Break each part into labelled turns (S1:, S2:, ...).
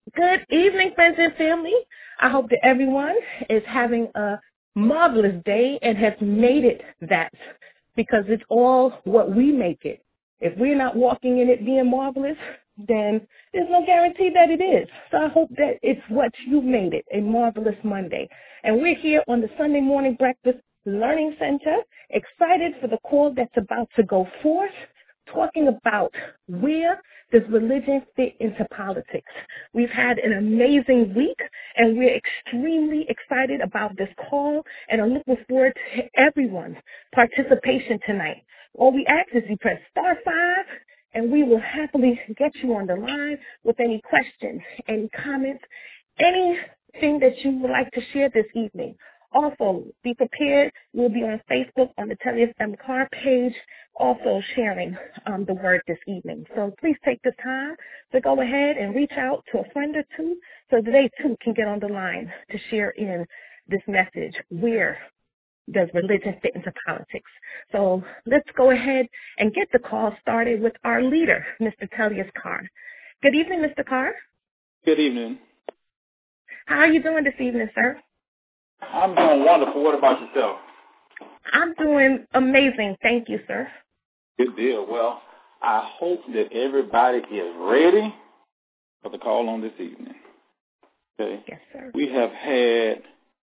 S1: Good evening, friends and family. I hope that everyone is having a marvelous day and has made it that, because it's all what we make it. If we're not walking in it being marvelous, then there's no guarantee that it is. So I hope that it's what you've made it, a marvelous Monday. And we're here on the Sunday Morning Breakfast Learning Center, excited for the call that's about to go forth, talking about where does religion fit into politics. We've had an amazing week, and we're extremely excited about this call, and I'm looking forward to everyone's participation tonight. All we ask is you press *5, and we will happily get you on the line with any questions, any comments, anything that you would like to share this evening. Also, be prepared. We'll be on Facebook on the Telly FM Car page, also sharing the word this evening. So please take the time to go ahead and reach out to a friend or two so that they too can get on the line to share in this message. Where does religion fit into politics? So let's go ahead and get the call started with our leader, Mr. Tellius Carr. Good evening, Mr. Carr.
S2: Good evening.
S1: How are you doing this evening, sir?
S2: I'm doing wonderful. What about yourself?
S1: I'm doing amazing. Thank you, sir.
S2: Good deal. Well, I hope that everybody is ready for the call on this evening. Okay.
S1: Yes, sir.
S2: We have had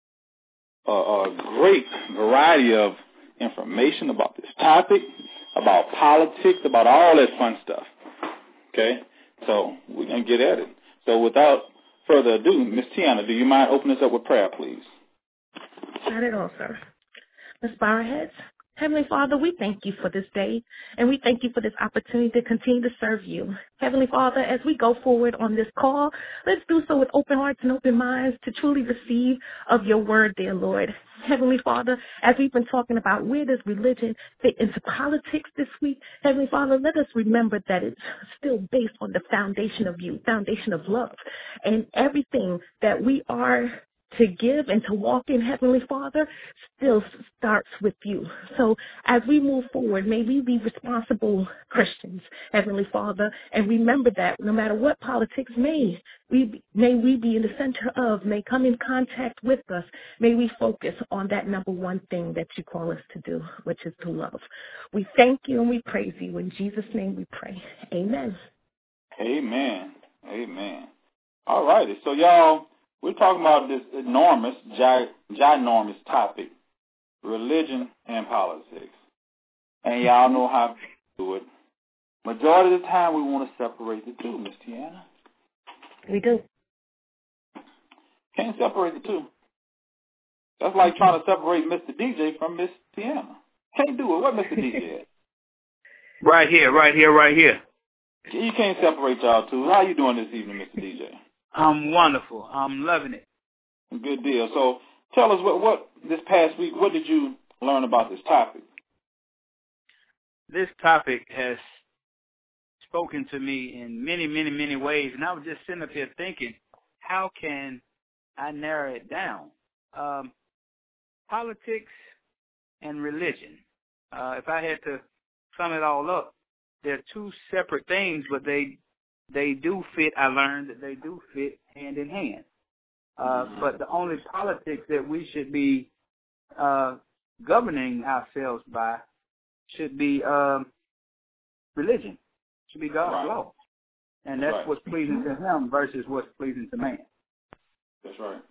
S2: a great variety of information about this topic, about politics, about all that fun stuff. Okay? So we're going to get at it. So without further ado, Miss Tiana, do you mind opening us up with prayer, please?
S1: Not at all, sir. Let's bow our heads. Heavenly Father, we thank you for this day, and we thank you for this opportunity to continue to serve you. Heavenly Father, as we go forward on this call, let's do so with open hearts and open minds to truly receive of your word, dear Lord. Heavenly Father, as we've been talking about where does religion fit into politics this week, Heavenly Father, let us remember that it's still based on the foundation of you, foundation of love, and everything that we are to give and to walk in, Heavenly Father, still starts with you. So as we move forward, may we be responsible Christians, Heavenly Father, and remember that no matter what politics may we be in the center of, may come in contact with us, may we focus on that number one thing that you call us to do, which is to love. We thank you and we praise you. In Jesus' name we pray. Amen.
S2: Amen. Amen. All righty. So, y'all, we're talking about this enormous, ginormous topic, religion and politics. And y'all know how to do it. Majority of the time, we want to separate the two, Miss Tiana.
S1: We do.
S2: Can't separate the two. That's like trying to separate Mr. DJ from Miss Tiana. Can't do it. What Mr. DJ at?
S3: Right here.
S2: You can't separate y'all two. How you doing this evening, Mr. DJ?
S3: I'm wonderful. I'm loving it.
S2: Good deal. So tell us what this past week, what did you learn about this topic?
S3: This topic has spoken to me in many, many, many ways, and I was just sitting up here thinking, how can I narrow it down? Politics and religion. If I had to sum it all up, they're two separate things, but they do fit. I learned that they do fit hand in hand. But the only politics that we should be governing ourselves by should be religion. Should be God's law. And that's what's pleasing to him versus what's pleasing to man.
S2: That's right.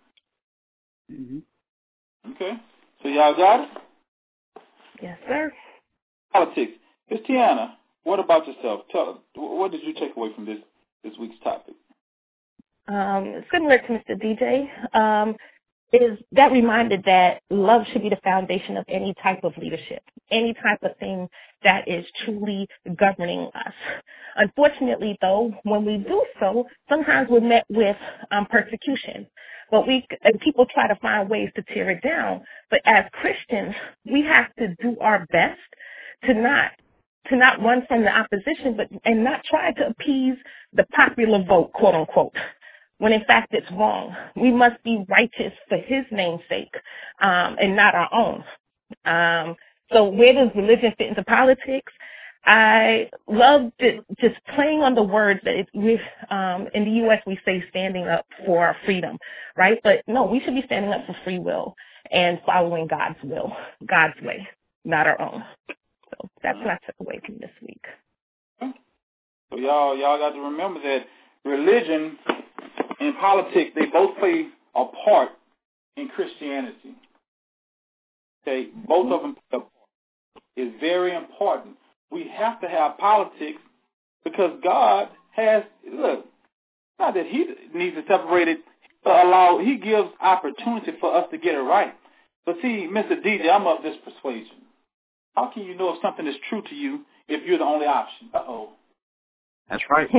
S3: Mm-hmm.
S2: Okay. So y'all got it?
S1: Yes, sir.
S2: Politics. Miss Tiana, what about yourself? Tell us, what did you take away from this week's topic?
S1: Similar to Mr. DJ, is that reminded that love should be the foundation of any type of leadership, any type of thing that is truly governing us. Unfortunately, though, when we do so, sometimes we're met with persecution. But people try to find ways to tear it down. But as Christians, we have to do our best to not run from the opposition, and not try to appease the popular vote, quote unquote, when in fact it's wrong. We must be righteous for his name's sake, and not our own. So where does religion fit into politics? I love just playing on the words that we in the U.S. we say standing up for our freedom, right? But no, we should be standing up for free will and following God's will, God's way, not our own. So that's what I took away from this week.
S2: So y'all got to remember that religion and politics, they both play a part in Christianity. Okay, both of them play a part. It's very important. We have to have politics because God has, look, not that he needs to separate it, but he gives opportunity for us to get it right. But see, Mr. DJ, I'm of this persuasion. How can you know if something is true to you if you're the only option? Uh-oh.
S3: That's right.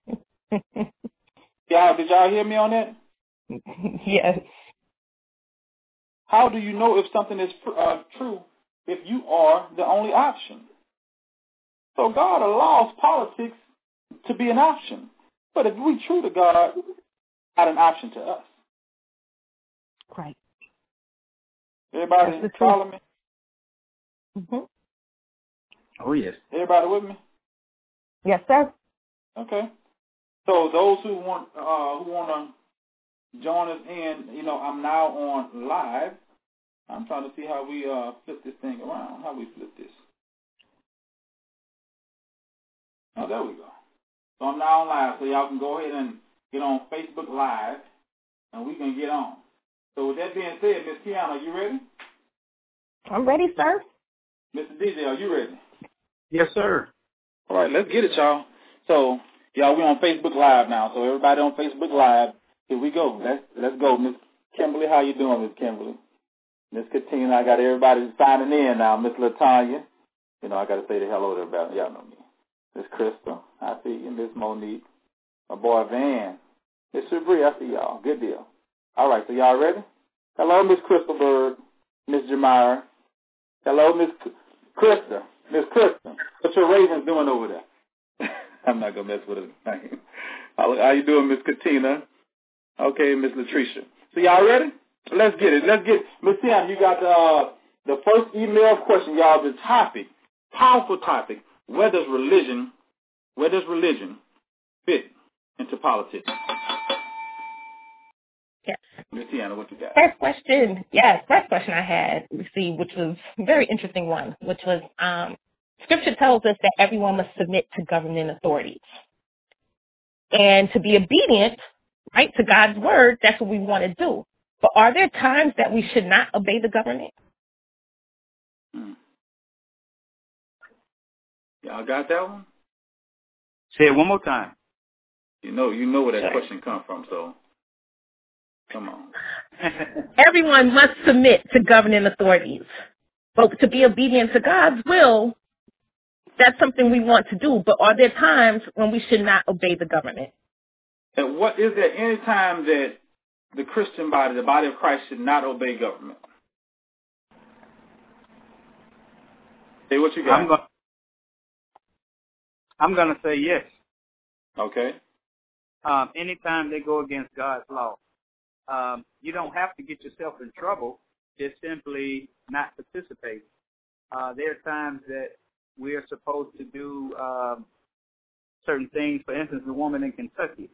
S2: Did y'all hear me on that?
S1: Yes.
S2: How do you know if something is true if you are the only option? So God allows politics to be an option. But if we true to God, not an option to us.
S1: Right.
S2: Everybody follow me?
S1: Mm-hmm.
S3: Oh, yes.
S2: Everybody with me?
S1: Yes, sir.
S2: Okay. So those who want to join us in, I'm now on live. I'm trying to see how we flip this thing around. How we flip this? Oh, there we go. So I'm now on live, so y'all can go ahead and get on Facebook Live, and we can get on. So with that being said, Miss Kiana, are you ready?
S1: I'm ready, sir.
S2: Mr. DJ, are you ready?
S3: Yes, sir.
S2: All right, let's get it, y'all. So, y'all, we're on Facebook Live now. So everybody on Facebook Live, here we go. Let's go. Miss Kimberly, how you doing, Miss Kimberly? Miss Katina, I got everybody signing in now. Miss LaTanya, I got to say the hello to everybody. Y'all know me. Miss Crystal, I see you. Miss Monique, my boy Van. Miss Sabri, I see y'all. Good deal. All right, so y'all ready? Hello, Miss Crystal Bird, Miss Jamira. Hello, Miss Krista. Miss Krista, what your Ravens doing over there? I'm not going to mess with her name. How you doing, Miss Katina? Okay, Miss Latricia. So y'all ready? Let's get it. Miss Tiana, you got the first email question, y'all. The topic, powerful topic. Where does religion fit into politics?
S1: Yes.
S2: Miss Tiana, what you got?
S1: First question I had received, which was a very interesting one, which was Scripture tells us that everyone must submit to governing authorities. And to be obedient, right, to God's word, that's what we want to do. But are there times that we should not obey the government?
S2: Y'all got that one?
S3: Say it one more time.
S2: You know where that question comes from, so come on.
S1: Everyone must submit to governing authorities. But to be obedient to God's will, that's something we want to do. But are there times when we should not obey the government?
S2: And what is there any time that the Christian body, the body of Christ, should not obey government? Say what you got.
S3: I'm going to say yes.
S2: Okay.
S3: Anytime they go against God's law, you don't have to get yourself in trouble. Just simply not participate. There are times that we are supposed to do certain things. For instance, the woman in Kentucky.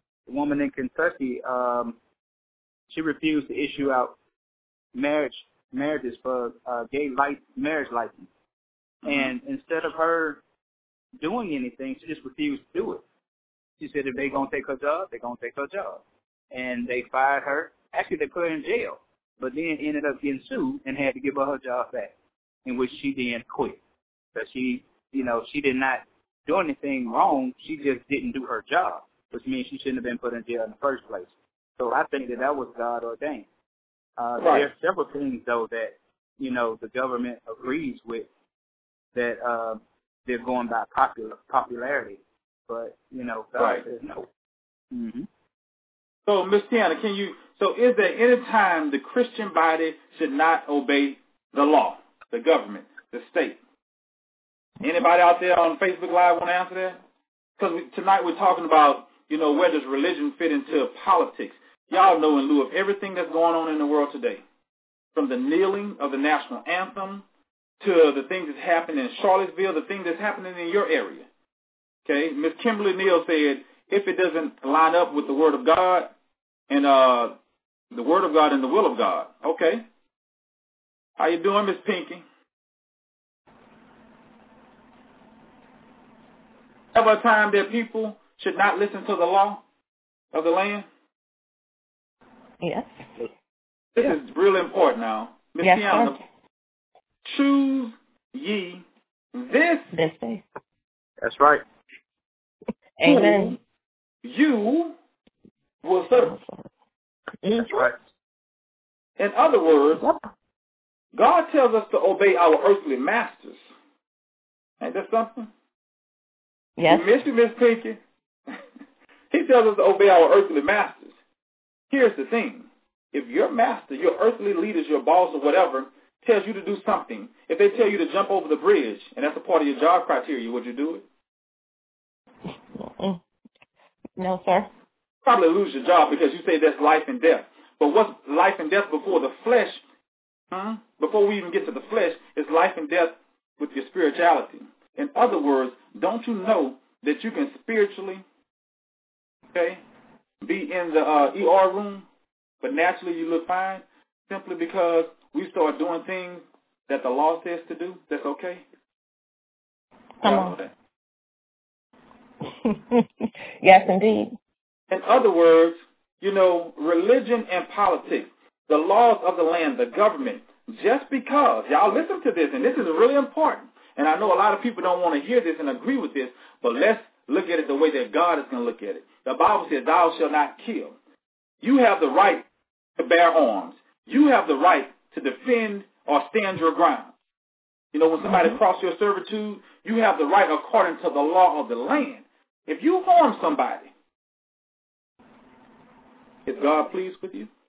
S3: She refused to issue out marriages for gay marriage license. Mm-hmm. And instead of her doing anything, she just refused to do it. She said if they're going to take her job, they're going to take her job. And they fired her. Actually, they put her in jail, but then ended up getting sued and had to give her job back, in which she then quit. So she did not do anything wrong. She just didn't do her job, which means she shouldn't have been put in jail in the first place. So I think that was God ordained. Right. There are several things, though, that, the government agrees with, that they're going by popularity. But, God says no. Mm-hmm.
S2: So, Ms. Tiana, is there any time the Christian body should not obey the law, the government, the state? Anybody out there on Facebook Live want to answer that? Because tonight we're talking about, where does religion fit into politics? Y'all know in lieu of everything that's going on in the world today, from the kneeling of the national anthem to the things that's happening in Charlottesville, the things that's happening in your area. Okay, Miss Kimberly Neal said, if it doesn't line up with the Word of God and the Word of God and the will of God. Okay. How you doing, Miss Pinky? Ever a time that people should not listen to the law of the land?
S1: Yes.
S2: This is really important now. Miss
S1: Yes,
S2: Tiana, choose ye this
S1: day.
S3: That's right.
S1: Amen.
S2: You will serve.
S3: That's right.
S2: In other words, God tells us to obey our earthly masters. Ain't that something?
S1: Yes.
S2: You missed it, Miss Pinky. He tells us to obey our earthly masters. Here's the thing. If your master, your earthly leaders, your boss or whatever, tells you to do something, if they tell you to jump over the bridge, and that's a part of your job criteria, would you do it?
S1: No, sir.
S2: Probably lose your job because you say that's life and death. But what's life and death before the flesh? Before we even get to the flesh, it's life and death with your spirituality. In other words, don't you know that you can spiritually, be in the ER room, but naturally you look fine simply because we start doing things that the law says to do? That's okay?
S1: Come on. Yes, indeed.
S2: In other words, religion and politics, the laws of the land, the government, just because, y'all listen to this, and this is really important, and I know a lot of people don't want to hear this and agree with this, but let's look at it the way that God is going to look at it. The Bible says, thou shalt not kill. You have the right to bear arms. You have the right to defend or stand your ground. When somebody crosses your servitude, you have the right according to the law of the land. If you harm somebody, is God pleased with you?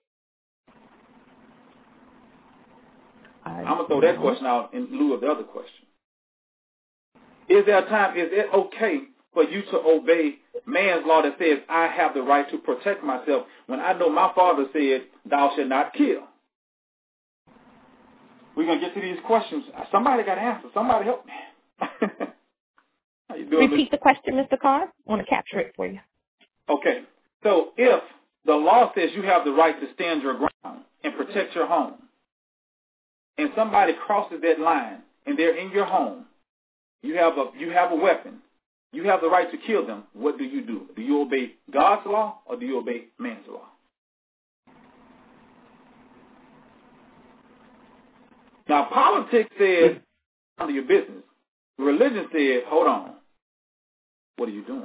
S2: I'm going to throw that question out in lieu of the other question. Is it okay for you to obey man's law that says I have the right to protect myself when I know my father said thou shalt not kill? We're going to get to these questions. Somebody got to answer. Somebody help me. How you doing?
S1: Repeat the question, Mr. Carr. I want to capture it for you.
S2: Okay. So if the law says you have the right to stand your ground and protect your home, and somebody crosses that line and they're in your home, you have a weapon, you have the right to kill them, what do? Do you obey God's law or do you obey man's law? Now, politics says, none of your business. Religion says, hold on, what are you doing?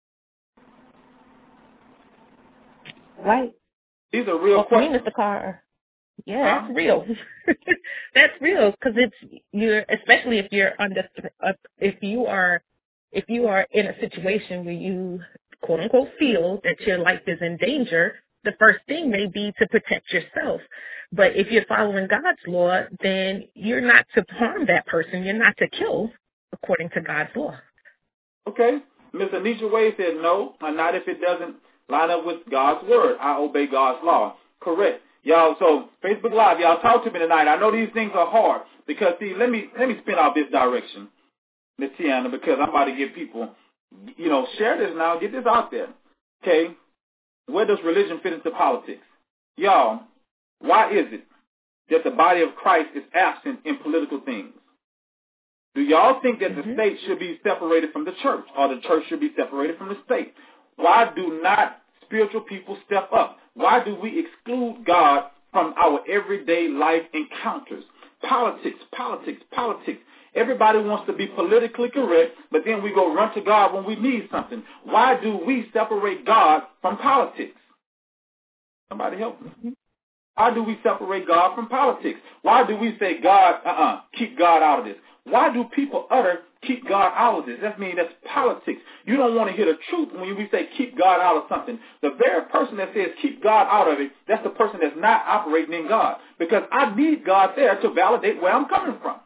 S1: Right.
S2: These are real questions.
S1: Mr. Carr. Yeah, that's real. That's real because especially if you're if you are in a situation where you quote unquote feel that your life is in danger, the first thing may be to protect yourself. But if you're following God's law, then you're not to harm that person. You're not to kill according to God's law. Okay.
S2: Ms. Anisha Wade said, no, not if it doesn't line up with God's word. I obey God's law. Correct. Y'all, so Facebook Live, y'all talk to me tonight. I know these things are hard because, see, let me spin out this direction, Ms. Tiana, because I'm about to get people, share this now, get this out there. Okay? Where does religion fit into politics? Y'all, why is it that the body of Christ is absent in political things? Do y'all think that the state should be separated from the church or the church should be separated from the state? Why do not spiritual people step up? Why do we exclude God from our everyday life encounters? Politics. Everybody wants to be politically correct, but then we go run to God when we need something. Why do we separate God from politics? Somebody help me. Why do we separate God from politics? Why do we say God, keep God out of this? Why do people utter keep God out of this? That means that's politics. You don't want to hear the truth when we say keep God out of something. The very person that says keep God out of it, that's the person that's not operating in God. Because I need God there to validate where I'm coming from.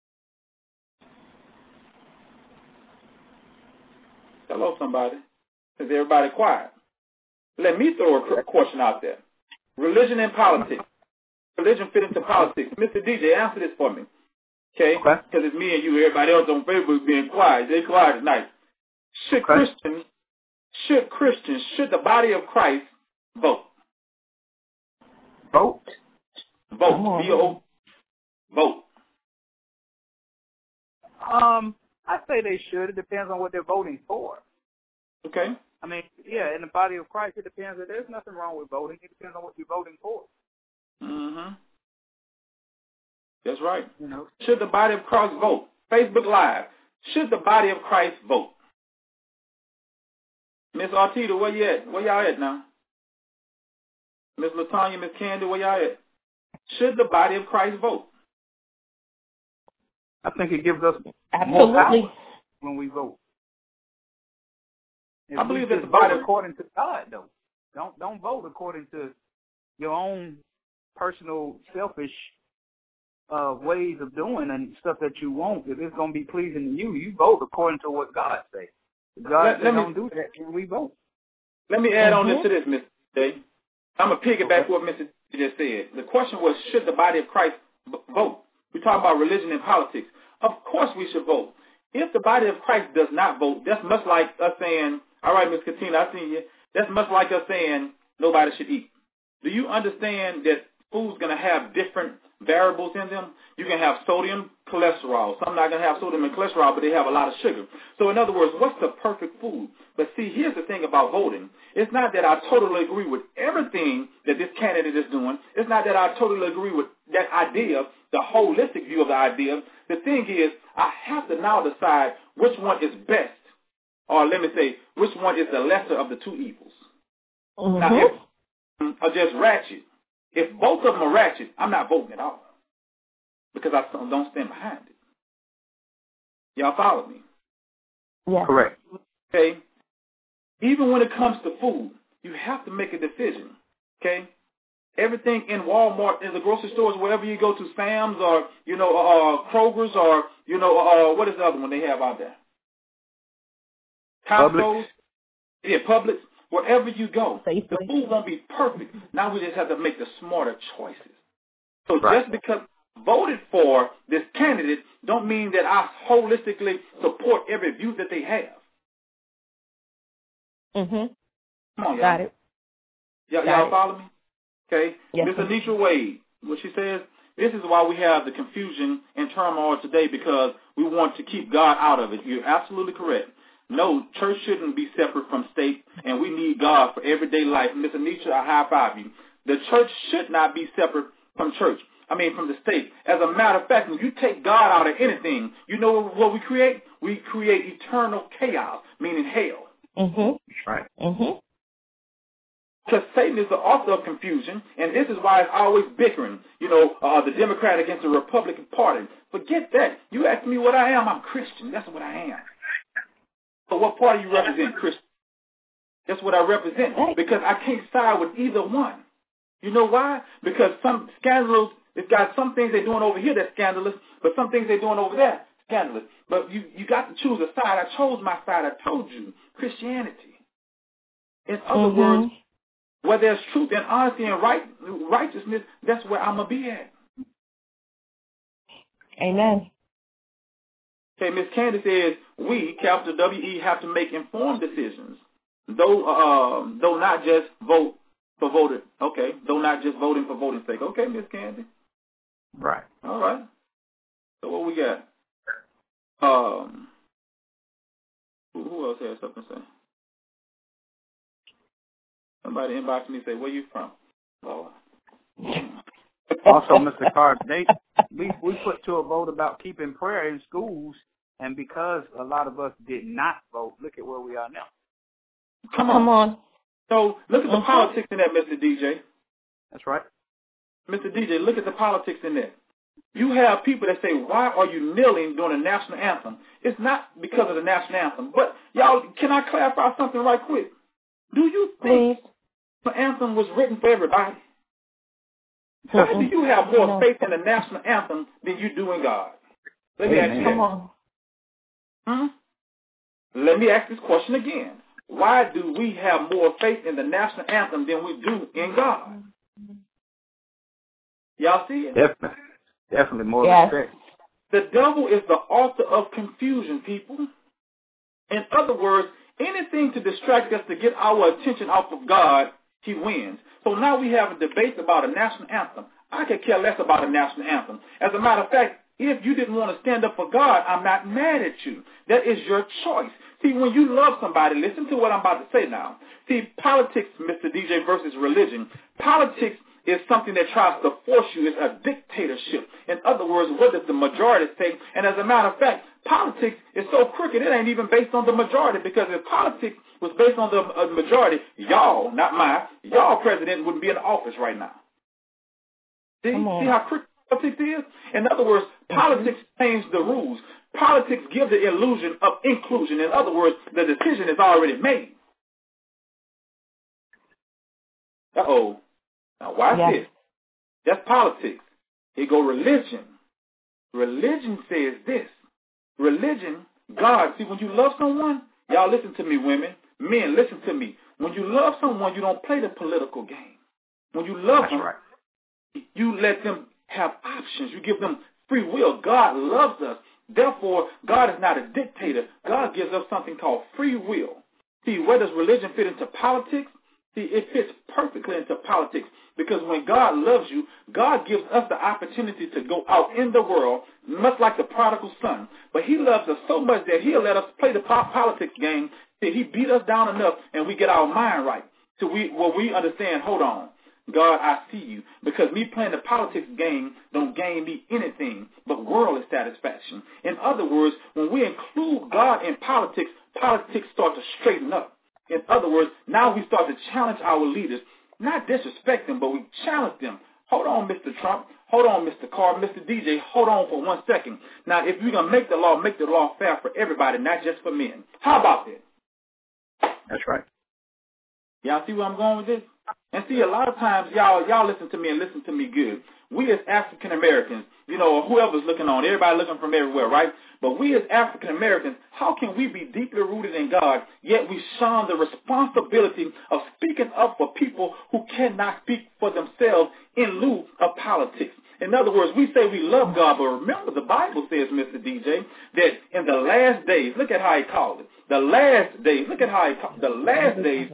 S2: Hello, somebody. Is everybody quiet? Let me throw a question out there. Religion and politics. Religion fit into politics. Mr. DJ, answer this for me. Okay? Because it's me and you. Everybody else on Facebook being quiet. They quiet tonight. Should the body of Christ vote?
S3: Vote.
S2: V-O. Vote.
S3: I say they should. It depends on what they're voting for.
S2: Okay.
S3: I mean, yeah, in the body of Christ, it depends. There's nothing wrong with voting. It depends on what you're voting for.
S2: Mm-hmm. That's right.
S3: You know.
S2: Should the body of Christ vote? Facebook Live. Should the body of Christ vote? Miss Artita, where you at? Where y'all at now? Miss LaTanya, Miss Candy, where y'all at? Should the body of Christ vote?
S3: I think it gives us
S1: Absolutely
S3: more power when we vote. If
S2: I believe
S3: we
S2: that the
S3: vote
S2: body
S3: according to God, though. Don't vote according to your own personal, selfish ways of doing and stuff that you want. If it's going to be pleasing to you, you vote according to what God says. If God says don't do that, then we vote.
S2: Let me add on this to this, Mr. J. I'm going to piggyback what Mr. J just said. The question was, should the body of Christ vote? We're talking about religion and politics. Of course we should vote. If the body of Christ does not vote, that's much like us saying, all right, Ms. Katina, I see you. That's much like us saying nobody should eat. Do you understand that food's going to have different variables in them? You can have sodium, cholesterol. Some not going to have sodium and cholesterol, but they have a lot of sugar. So in other words, what's the perfect food? But see, here's the thing about voting. It's not that I totally agree with everything that this candidate is doing. It's not that I totally agree with that idea, the holistic view of the idea. The thing is, I have to now decide which one is best. Or let me say, which one is the lesser of the two evils.
S1: Mm-hmm.
S2: Now, if are just ratchet, if both of them are ratchet, I'm not voting at all. Because I don't stand behind it. Y'all follow me?
S1: Yeah.
S3: Correct.
S2: Okay? Even when it comes to food, you have to make a decision. Okay? Everything in Walmart, in the grocery stores, wherever you go to, Sam's or, Kroger's or, what is the other one they have out there? Costco's? Yeah, Publix. Wherever you go, the food won't be perfect. Now we just have to make the smarter choices. So just because I voted for this candidate don't mean that I holistically support every view that they have.
S1: Mm-hmm.
S2: Come on, y'all.
S1: Got it.
S2: Y'all follow me? Okay.
S1: Yes,
S2: Ms. Anitra Wade, what she says, this is why we have the confusion and turmoil today, because we want to keep God out of it. You're absolutely correct. No, church shouldn't be separate from state, and we need God for everyday life. Ms. Anitra, I high-five you. The church should not be separate from from the state. As a matter of fact, when you take God out of anything, you know what we create? We create eternal chaos, meaning hell.
S1: Mm-hmm.
S2: Right.
S1: Mm-hmm.
S2: Because Satan is the author of confusion, and this is why it's always bickering. The Democrat against the Republican Party. Forget that. You ask me what I am, I'm Christian. That's what I am. So what party you represent, Christian? That's what I represent, because I can't side with either one. You know why? Because some scandalous, it's got some things they're doing over here that's scandalous, but some things they're doing over there scandalous. But you got to choose a side. I chose my side. I told you, Christianity. In other words, where there's truth and honesty and righteousness, that's where I'm going to be at.
S1: Amen.
S2: Okay, Miss Candy says, we, capital W-E, have to make informed decisions, though not just vote for voting. Okay, though not just voting for voting's sake. Okay, Miss Candy.
S3: Right.
S2: All right. So what we got? Who else has something to say? Somebody inboxed me and say, where you from? Oh.
S3: Also, Mr. Carter, we put to a vote about keeping prayer in schools, and because a lot of us did not vote, look at where we are now.
S2: Come on. So look at the politics in that, Mr. DJ.
S3: That's right.
S2: Mr. DJ, look at the politics in that. You have people that say, why are you kneeling during the national anthem? It's not because of the national anthem. But, y'all, can I clarify something right quick? Do you think the anthem was written for everybody? Why do you have more faith in the national anthem than you do in God? Let me ask you that. Let me ask this question again. Why do we have more faith in the national anthem than we do in God? Y'all see it?
S3: Definitely more respect.
S2: The devil is the author of confusion, people. In other words, anything to distract us to get our attention off of God, he wins. So now we have a debate about a national anthem. I could care less about a national anthem. As a matter of fact, if you didn't want to stand up for God, I'm not mad at you. That is your choice. See, when you love somebody, listen to what I'm about to say now. See, politics, Mr. DJ, versus religion. Politics is something that tries to force you. It's a dictatorship. In other words, what does the majority say? And as a matter of fact, politics is so crooked, it ain't even based on the majority, because if politics was based on the majority, y'all, not mine, y'all president wouldn't be in office right now. See how crooked politics is? In other words, politics change the rules. Politics give the illusion of inclusion. In other words, the decision is already made. Uh-oh. Now watch this. That's politics. Here go religion. Religion says this. Religion, God, see, when you love someone, y'all listen to me, women. Men, listen to me. When you love someone, you don't play the political game. When you love them, you let them have options. You give them free will. God loves us. Therefore, God is not a dictator. God gives us something called free will. See, where does religion fit into politics? See, it fits perfectly into politics, because when God loves you, God gives us the opportunity to go out in the world, much like the prodigal son. But he loves us so much that he'll let us play the politics game till he beat us down enough and we get our mind right. So we understand, hold on, God, I see you. Because me playing the politics game don't gain me anything but worldly satisfaction. In other words, when we include God in politics, politics start to straighten up. In other words, now we start to challenge our leaders, not disrespect them, but we challenge them. Hold on, Mr. Trump. Hold on, Mr. Carr, Mr. DJ. Hold on for 1 second. Now, if you're going to make the law fair for everybody, not just for men. How about that?
S3: That's right.
S2: Y'all see where I'm going with this? And see, a lot of times, y'all listen to me and listen to me good. We as African Americans, or whoever's looking on, everybody looking from everywhere, right? But we as African Americans, how can we be deeply rooted in God, yet we shun the responsibility of speaking up for people who cannot speak for themselves in lieu of politics? In other words, we say we love God, but remember the Bible says, Mr. DJ, that in the last days, look at how he called it. The last days, look at how he called it. The last days,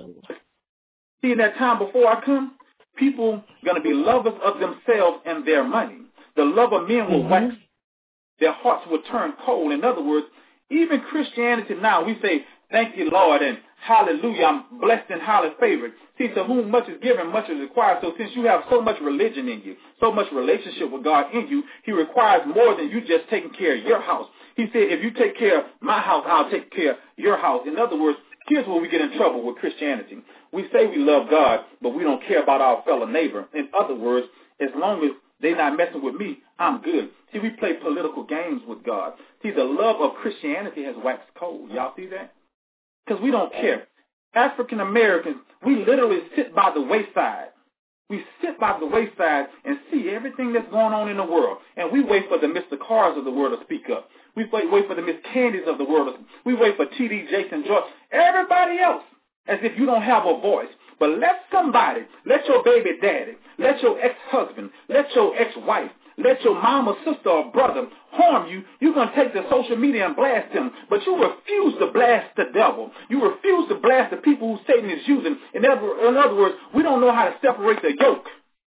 S2: see, in that time before I come, people going to be lovers of themselves and their money. The love of men will wax. Their hearts will turn cold. In other words, even Christianity now, we say, thank you, Lord, and hallelujah, I'm blessed and highly favored. See, to whom much is given, much is required. So since you have so much religion in you, so much relationship with God in you, he requires more than you just taking care of your house. He said, if you take care of my house, I'll take care of your house. In other words, here's where we get in trouble with Christianity. We say we love God, but we don't care about our fellow neighbor. In other words, as long as they're not messing with me, I'm good. See, we play political games with God. See, the love of Christianity has waxed cold. Y'all see that? Because we don't care. African Americans, we literally sit by the wayside. We sit by the wayside and see everything that's going on in the world. And we wait for the Mr. Cars of the world to speak up. We wait for the Miss Candies of the world. We wait for T.D. Jason George. Everybody else, as if you don't have a voice. But let somebody, let your baby daddy, let your ex-husband, let your ex-wife, let your mama, sister, or brother harm you. You're going to take to social media and blast them. But you refuse to blast the devil. You refuse to blast the people who Satan is using. In other words, we don't know how to separate the yolk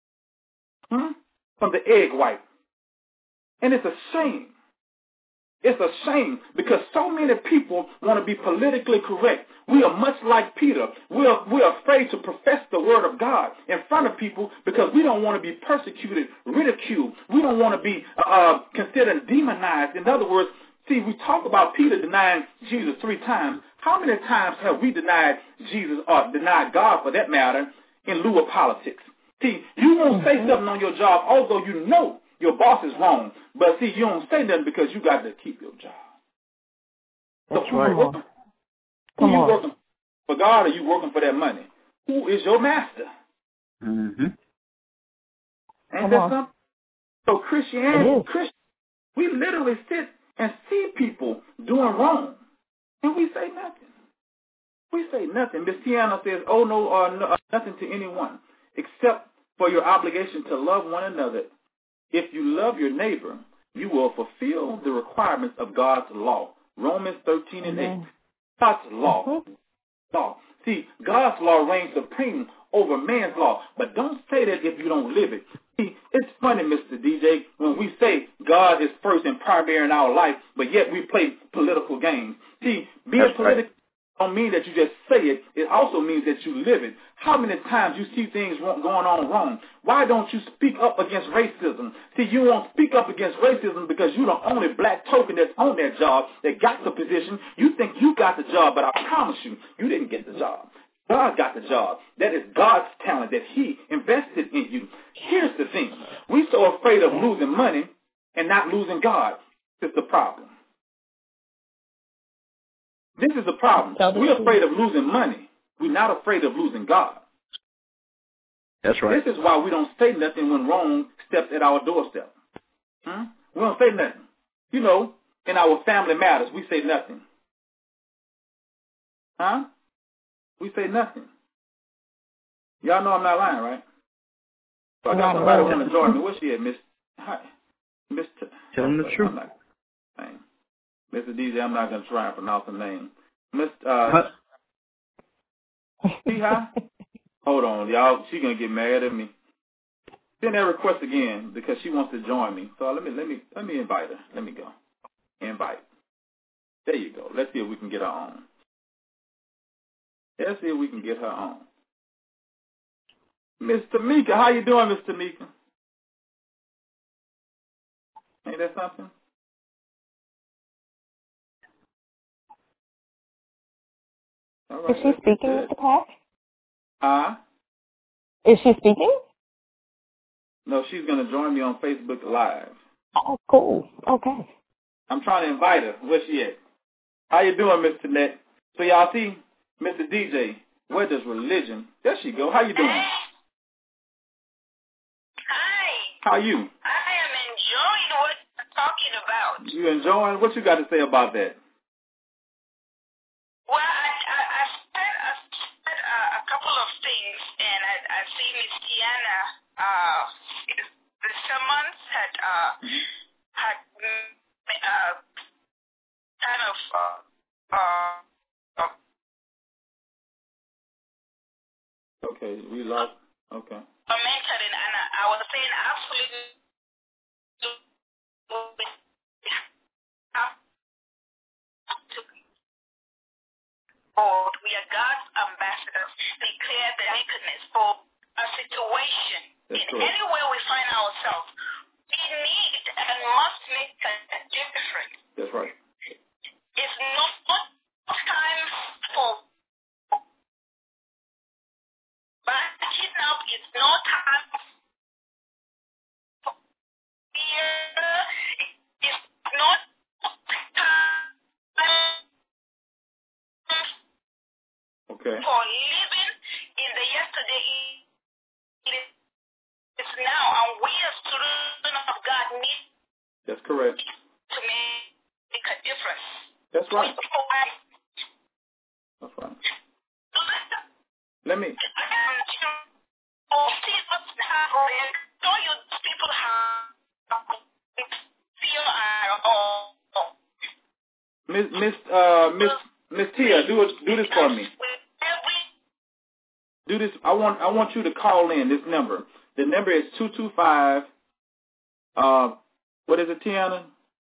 S2: from the egg white. And it's a shame. It's a shame because so many people want to be politically correct. We are much like Peter. We're afraid to profess the word of God in front of people because we don't want to be persecuted, ridiculed. We don't want to be considered demonized. In other words, see, we talk about Peter denying Jesus 3 times. How many times have we denied Jesus or denied God, for that matter, in lieu of politics? See, you won't say something on your job, although you know your boss is wrong. But see, you don't say nothing because you got to keep your job.
S3: That's
S2: so
S3: right.
S2: Who you working for, God, or you working for that money? Who is your master?
S3: Mm-hmm.
S2: Ain't that something? So Christianity, we literally sit and see people doing wrong, and we say nothing. We say nothing. Miss Tiana says, oh, no, nothing to anyone except for your obligation to love one another. If you love your neighbor, you will fulfill the requirements of God's law. Romans 13 and 8. God's law. Law. See, God's law reigns supreme over man's law, but don't say that if you don't live it. See, it's funny, Mr. DJ, when we say God is first and primary in our life, but yet we play political games. See, being political don't mean that you just say it. It also means that you live it. How many times you see things going on wrong? Why don't you speak up against racism? See, you won't speak up against racism because you're the only black token that's on that job that got the position. You think you got the job, but I promise you, you didn't get the job. God got the job. That is God's talent that he invested in you. Here's the thing. We're so afraid of losing money and not losing God. This is the problem. This is the problem. We're afraid of losing money. We're not afraid of losing God.
S3: That's right.
S2: This is why we don't say nothing when wrong steps at our doorstep. We don't say nothing. You know, in our family matters, we say nothing. We say nothing. Y'all know I'm not lying, right? So I got somebody want to join me. Where's she at, Miss? Hi. Miss.
S3: Tell them the truth.
S2: Mr. DJ, I'm not going to try and pronounce the name. Miss, see how? Hold on, y'all. She's going to get mad at me. Send that request again because she wants to join me. So let me invite her. Let me go. Invite. There you go. Let's see if we can get her on. Let's see if we can get her on. Miss Tamika, how you doing, Miss Tamika? Ain't that something?
S1: Right, is she speaking, Mr. Pack?
S2: Is
S1: she speaking?
S2: No, she's going to join me on Facebook Live.
S1: Oh, cool. Okay.
S2: I'm trying to invite her. Where's she at? How you doing, Mr. Net? So y'all see, Mr. DJ, where does religion? There she go. How you doing?
S4: Hi.
S2: How you?
S4: I am enjoying what you're talking about.
S2: You enjoying? What you got to say about that?
S4: Well, I said a couple of things, and I see Miss Tiana, the sermons had kind of
S2: okay, we lost. Okay.
S4: Commented, and I was saying absolutely. We are God's ambassadors. Declare the nakedness for a situation.
S2: That's
S4: in
S2: correct.
S4: any way we find ourselves, we need and must make a difference.
S2: That's right.
S4: It's not time for backing up. It's no time for fear. It's not time
S2: okay.
S4: for living in the yesterday. It's now, and we as children of God need.
S2: That's correct.
S4: To make a difference.
S2: That's right. That's right. Let me. Miss Tia, do this for me. Do this. I want you to call in this number. The number is 225. What is it, Tiana?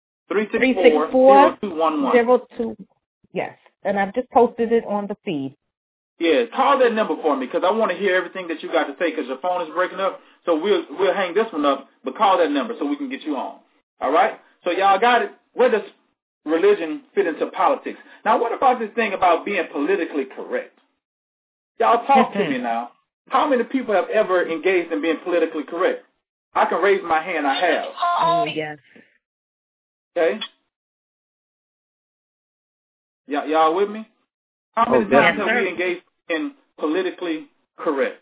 S2: 364-0211.
S1: Yes, and I've just posted it on the feed.
S2: Yeah, call that number for me because I want to hear everything that you got to say because your phone is breaking up. So we'll hang this one up, but call that number so we can get you on. All right? So y'all got it. Where does religion fit into politics? Now, what about this thing about being politically correct? Y'all talk to me now. How many people have ever engaged in being politically correct? I can raise my hand. I have.
S1: Yes.
S2: Okay? Y'all with me? How many times have we engaged in politically correct?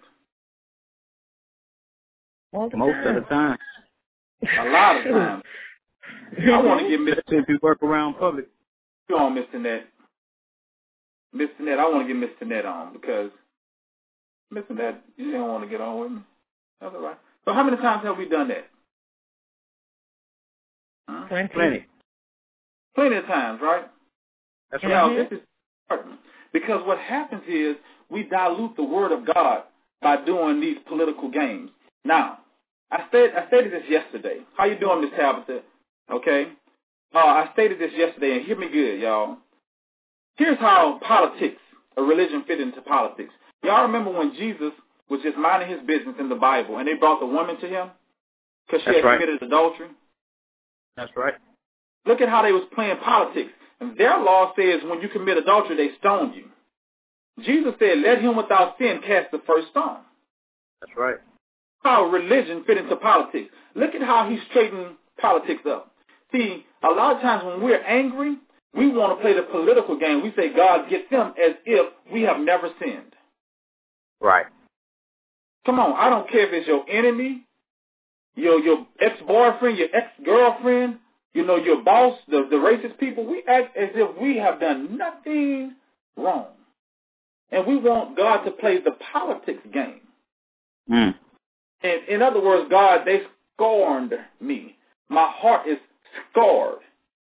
S3: Most of the time.
S2: A lot of times. I want to get Mr.
S3: If you work around public.
S2: You on, Mr. Net. Mr. Net, I want to get Mr. Net on because Mr. Net, you don't want to get on with me. That's all right. So how many times have we done that?
S3: Plenty.
S2: Plenty of times, right?
S3: That's
S2: right. Now, this is important because what happens is we dilute the word of God by doing these political games. Now, I stated this yesterday. How you doing, Miss Tabitha? Okay. I stated this yesterday, and hear me good, y'all. Here's how politics, or religion, fit into politics. Y'all remember when Jesus was just minding his business in the Bible, and they brought the woman to him because she had committed adultery?
S3: That's right.
S2: Look at how they was playing politics. And their law says when you commit adultery, they stone you. Jesus said, let him without sin cast the first stone.
S3: That's right.
S2: How religion fit into politics. Look at how he straightened politics up. See, a lot of times when we're angry, we want to play the political game. We say, God, get them as if we have never sinned.
S3: Right.
S2: Come on, I don't care if it's your enemy, your ex-boyfriend, your ex-girlfriend, your boss, the racist people. We act as if we have done nothing wrong. And we want God to play the politics game.
S3: Mm.
S2: And in other words, God, they scorned me. My heart is scarred.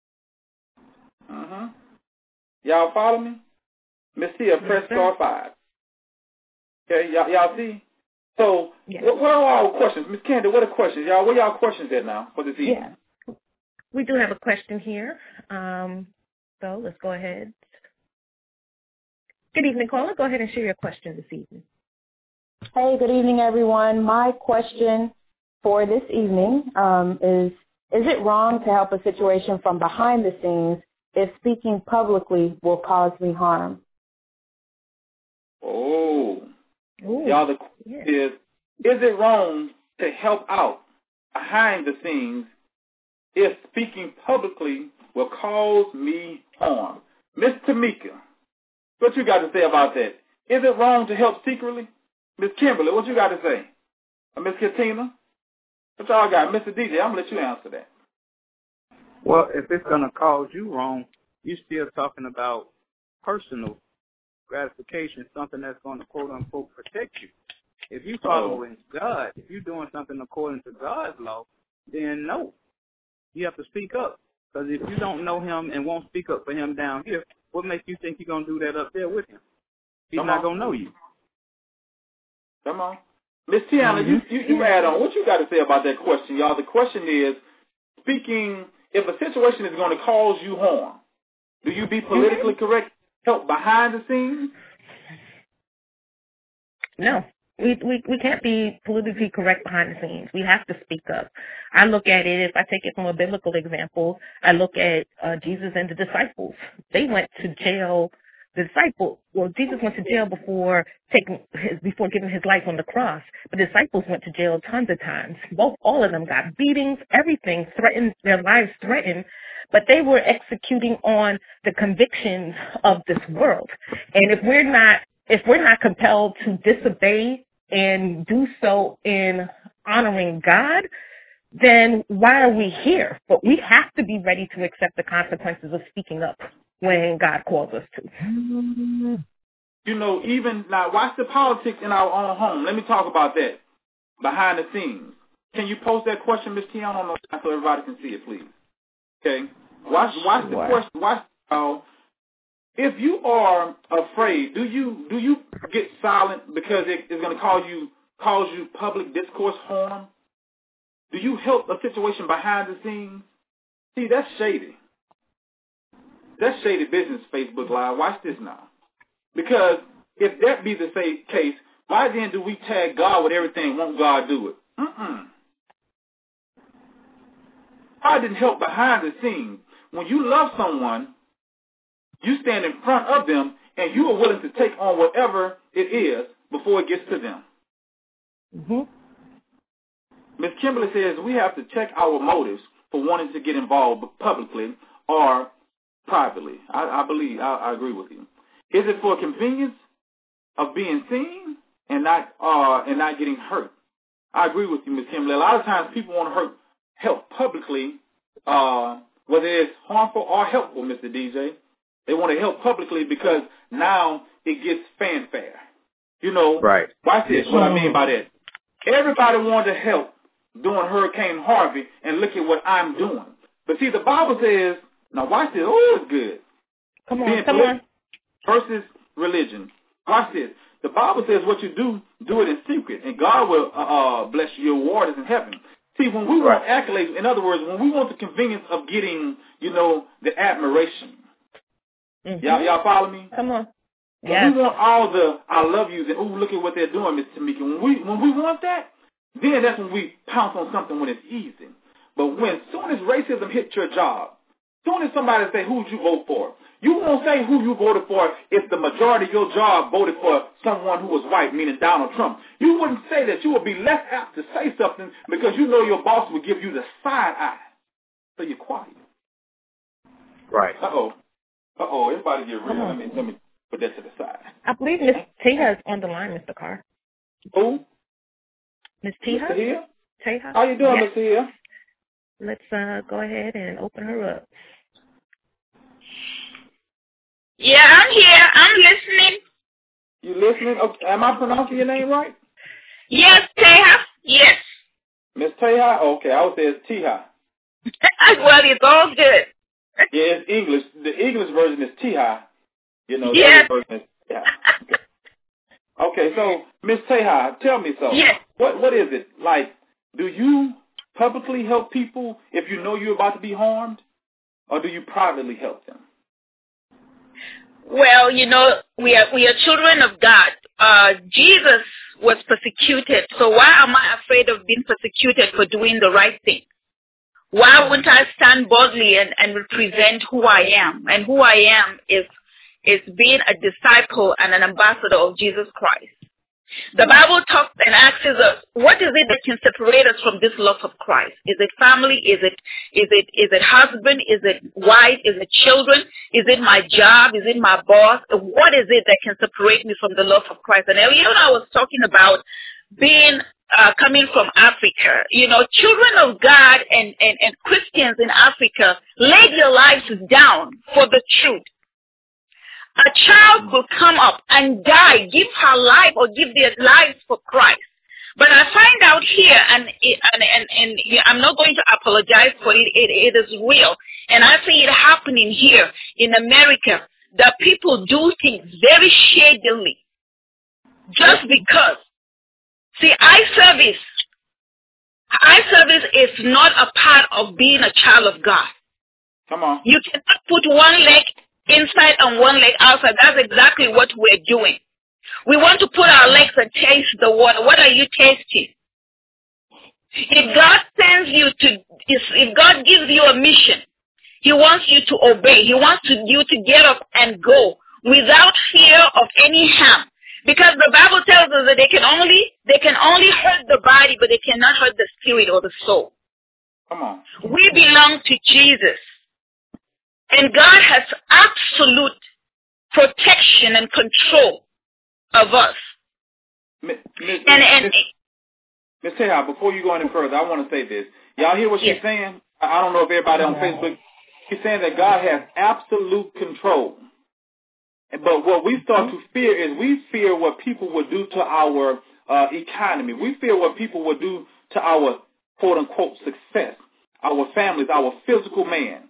S2: Y'all follow me? Miss Tia, press star 5. Okay, y'all see? So, what are our questions? Miss Candy, what are questions? Y'all, where y'all questions at now for this evening?
S1: Yeah. We do have a question here. So let's go ahead. Good evening, caller. Go ahead and share your question this evening.
S5: Hey, good evening, everyone. My question for this evening is it wrong to help a situation from behind the scenes if speaking publicly will cause me harm?
S2: Y'all, the question is it wrong to help out behind the scenes if speaking publicly will cause me harm? Miss Tamika, what you got to say about that? Is it wrong to help secretly? Miss Kimberly, what you got to say? Miss Katina? What y'all got? Mr. DJ, I'm going to let you answer that.
S3: Well, if it's going to cause you wrong, you're still talking about personal gratification, something that's going to, quote-unquote, protect you. If you're following God, if you're doing something according to God's law, then no. You have to speak up. Because if you don't know him and won't speak up for him down here, what makes you think you're going to do that up there with him? He's not going to know you.
S2: Come on. Miss Tiana, you add on. What you got to say about that question, y'all? The question is, speaking, if a situation is going to cause you harm, do you be politically correct, help behind the scenes?
S1: No. We can't be politically correct behind the scenes. We have to speak up. I look at it, if I take it from a biblical example, I look at Jesus and the disciples. They went to jail. Jesus went to jail before giving his life on the cross. The disciples went to jail tons of times. All of them got beatings, everything threatened, their lives threatened, but they were executing on the convictions of this world. And if we're not compelled to disobey and do so in honoring God, then why are we here? But we have to be ready to accept the consequences of speaking up when God calls us to.
S2: Even now, watch the politics in our own home. Let me talk about that behind the scenes. Can you post that question, Ms. Tiana, on the line so everybody can see it, please? Okay. Watch the question. Watch. If you are afraid, do you get silent because it's going to cause you public discourse harm? Do you help a situation behind the scenes? See, that's shady. That's shady business, Facebook Live. Watch this now. Because if that be the case, why then do we tag God with everything? Won't God do it? I didn't help behind the scenes. When you love someone, you stand in front of them and you are willing to take on whatever it is before it gets to them. Ms. Kimberly says we have to check our motives for wanting to get involved publicly or privately. I believe, I agree with you. Is it for convenience of being seen and not getting hurt? I agree with you, Ms. Kimberly. A lot of times people want to help publicly, whether it's harmful or helpful, Mr. DJ. They want to help publicly because now it gets fanfare.
S3: Right.
S2: Watch this, what I mean by that. Everybody wanted to help during Hurricane Harvey, and look at what I'm doing. But see, the Bible says, now watch this. Oh, it's good.
S1: Come on.
S2: Versus religion. Watch this. The Bible says what you do it in secret, and God will bless your rewards in heaven. See, when we want accolades, in other words, when we want the convenience of getting, the admiration. Mm-hmm. Y'all follow me?
S1: Come on.
S2: When we want all the I love yous and, ooh, look at what they're doing, Miss Tamika. When we want that, then that's when we pounce on something when it's easy. But soon as racism hits your job, soon as somebody say who'd you vote for, you won't say who you voted for if the majority of your job voted for someone who was white, meaning Donald Trump. You wouldn't say that. You would be less apt to say something because you know your boss would give you the side eye. So you're quiet.
S3: Right.
S2: Uh-oh, everybody get real. Let me put that to the side.
S1: I believe Miss Teha is on the line, Mr. Carr.
S2: Who?
S1: Miss Teha? Teha?
S2: How you doing, Miss Teha?
S1: Let's go ahead and open her up.
S4: Yeah, I'm here. I'm listening.
S2: You listening? Okay. Am I pronouncing your name right?
S4: Yes, Teha. Yes.
S2: Miss Teha? Okay, I would say it's Teha.
S4: Well, it's all good.
S2: Yeah, it's English. The English version is Teha. The
S4: yes.
S2: other version is Teha. Okay, so Miss Teha, tell me something.
S4: Yes.
S2: What is it? Like, do you publicly help people if you know you're about to be harmed? Or do you privately help them?
S4: Well, we are children of God. Jesus was persecuted, so why am I afraid of being persecuted for doing the right thing? Why wouldn't I stand boldly and represent who I am? And who I am is being a disciple and an ambassador of Jesus Christ. The Bible talks and asks us, what is it that can separate us from this love of Christ? Is it family? Is it husband? Is it wife? Is it children? Is it my job? Is it my boss? What is it that can separate me from the love of Christ? And earlier I was talking about being coming from Africa. Children of God and Christians in Africa lay their lives down for the truth. A child could come up and die, give her life or give their lives for Christ. But I find out here, and I'm not going to apologize for it. It is real. And I see it happening here in America, that people do things very shadily just because. See, eye service is not a part of being a child of God.
S2: Come on.
S4: You cannot put one leg inside and one leg outside. That's exactly what we're doing. We want to put our legs and taste the water. What are you tasting? If God sends you if God gives you a mission, He wants you to obey. He wants you to get up and go without fear of any harm. Because the Bible tells us that they can only hurt the body, but they cannot hurt the spirit or the soul.
S2: Come on.
S4: We belong to Jesus. And God has absolute protection and control of us.
S2: Ms. Teha, before you go any further, I want to say this. Y'all hear what she's saying? I don't know if everybody on Facebook, she's saying that God has absolute control. But what we start to fear is we fear what people will do to our economy. We fear what people will do to our quote-unquote success, our families, our physical man.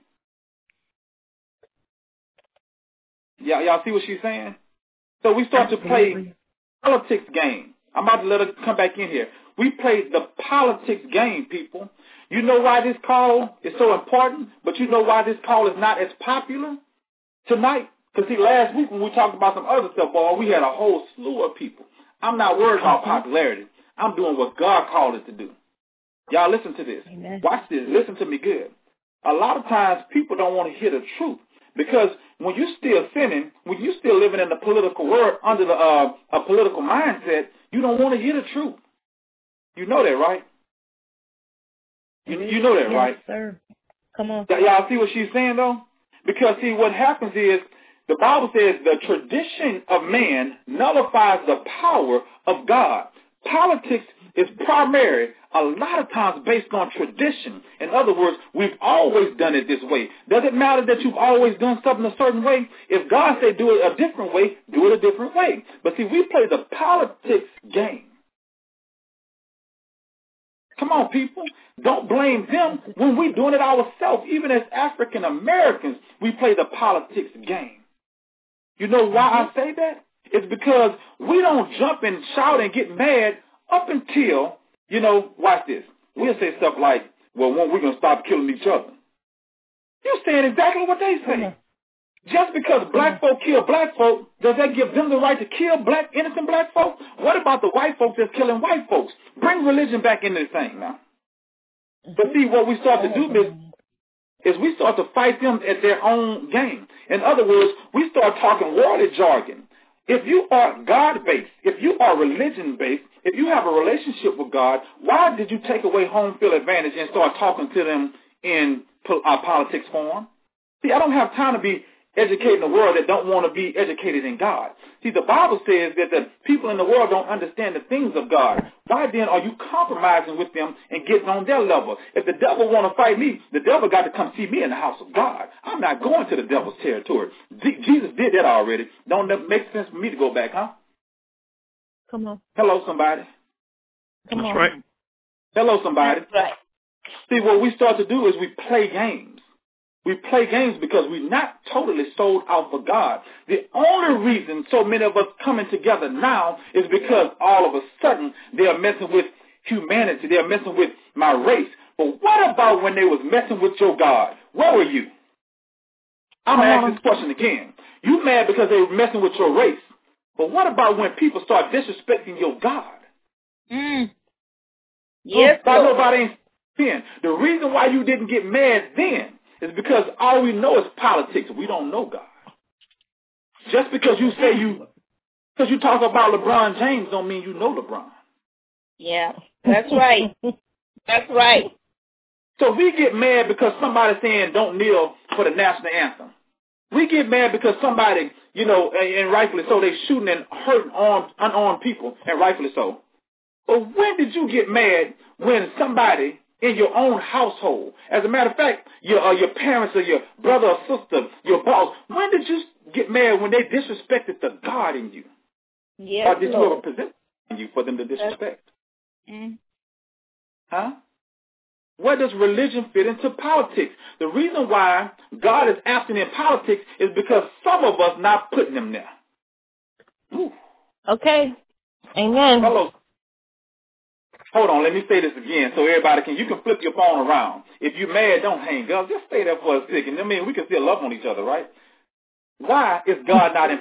S2: Y'all see what she's saying? So we start to play politics game. I'm about to let her come back in here. We play the politics game, people. You know why this call is so important, but you know why this call is not as popular tonight? Because, see, last week when we talked about some other stuff, we had a whole slew of people. I'm not worried about popularity. I'm doing what God called us to do. Y'all listen to this. Amen. Watch this. Listen to me good. A lot of times people don't want to hear the truth. Because when you're still sinning, when you're still living in the political world under a political mindset, you don't want to hear the truth. You know that, right? You know that,
S1: yes,
S2: right?
S1: Sir. Come on.
S2: Y'all see what she's saying, though? Because, see, what happens is the Bible says the tradition of man nullifies the power of God. Politics is primary, a lot of times based on tradition. In other words, we've always done it this way. Does it matter that you've always done something a certain way? If God said do it a different way, do it a different way. But see, we play the politics game. Come on, people. Don't blame them when we're doing it ourselves. Even as African Americans, we play the politics game. You know why I say that? It's because we don't jump and shout and get mad up until, watch this. We'll say stuff like, well, when we're going to stop killing each other. You're saying exactly what they say. Just because black folk kill black folk, does that give them the right to kill innocent black folk? What about the white folks that's killing white folks? Bring religion back into the thing now. But see, what we start to do is we start to fight them at their own game. In other words, we start talking worldly jargon. If you are God-based, if you are religion-based, if you have a relationship with God, why did you take away home field advantage and start talking to them in politics form? See, I don't have time to be educating the world that don't want to be educated in God. See, the Bible says that the people in the world don't understand the things of God. Why then are you compromising with them and getting on their level? If the devil want to fight me, the devil got to come see me in the house of God. I'm not going to the devil's territory. Jesus did that already. Don't that make sense for me to go back, huh?
S1: Come on.
S2: Hello, somebody.
S1: Come on.
S3: Right.
S2: Hello, somebody.
S4: That's right.
S2: See, what we start to do is we play games. We play games because we're not totally sold out for God. The only reason so many of us coming together now is because all of a sudden they are messing with humanity. They are messing with my race. But what about when they was messing with your God? Where were you? I'm going to ask this question again. You mad because they were messing with your race. But what about when people start disrespecting your God?
S4: Yes,
S2: Nobody ain't saying. The reason why you didn't get mad then is because all we know is politics. We don't know God. Just because you say because you talk about LeBron James don't mean you know LeBron.
S4: Yeah, that's right. That's right.
S2: So we get mad because somebody's saying don't kneel for the national anthem. We get mad because somebody, and rightfully so, they shooting and hurting unarmed people, and rightfully so. But when did you get mad when somebody in your own household, as a matter of fact, your parents or your brother or sister, your boss, when did you get mad when they disrespected the God in you?
S4: Yes,
S2: or did you ever present you for them to disrespect? Huh? Where does religion fit into politics? The reason why God is absent in politics is because some of us not putting him there. Ooh.
S1: Okay. Amen.
S2: Hello. Hold on, let me say this again so everybody you can flip your phone around. If you're mad, don't hang up. Just stay there for a second. I mean, we can still love on each other, right? Why is God not in?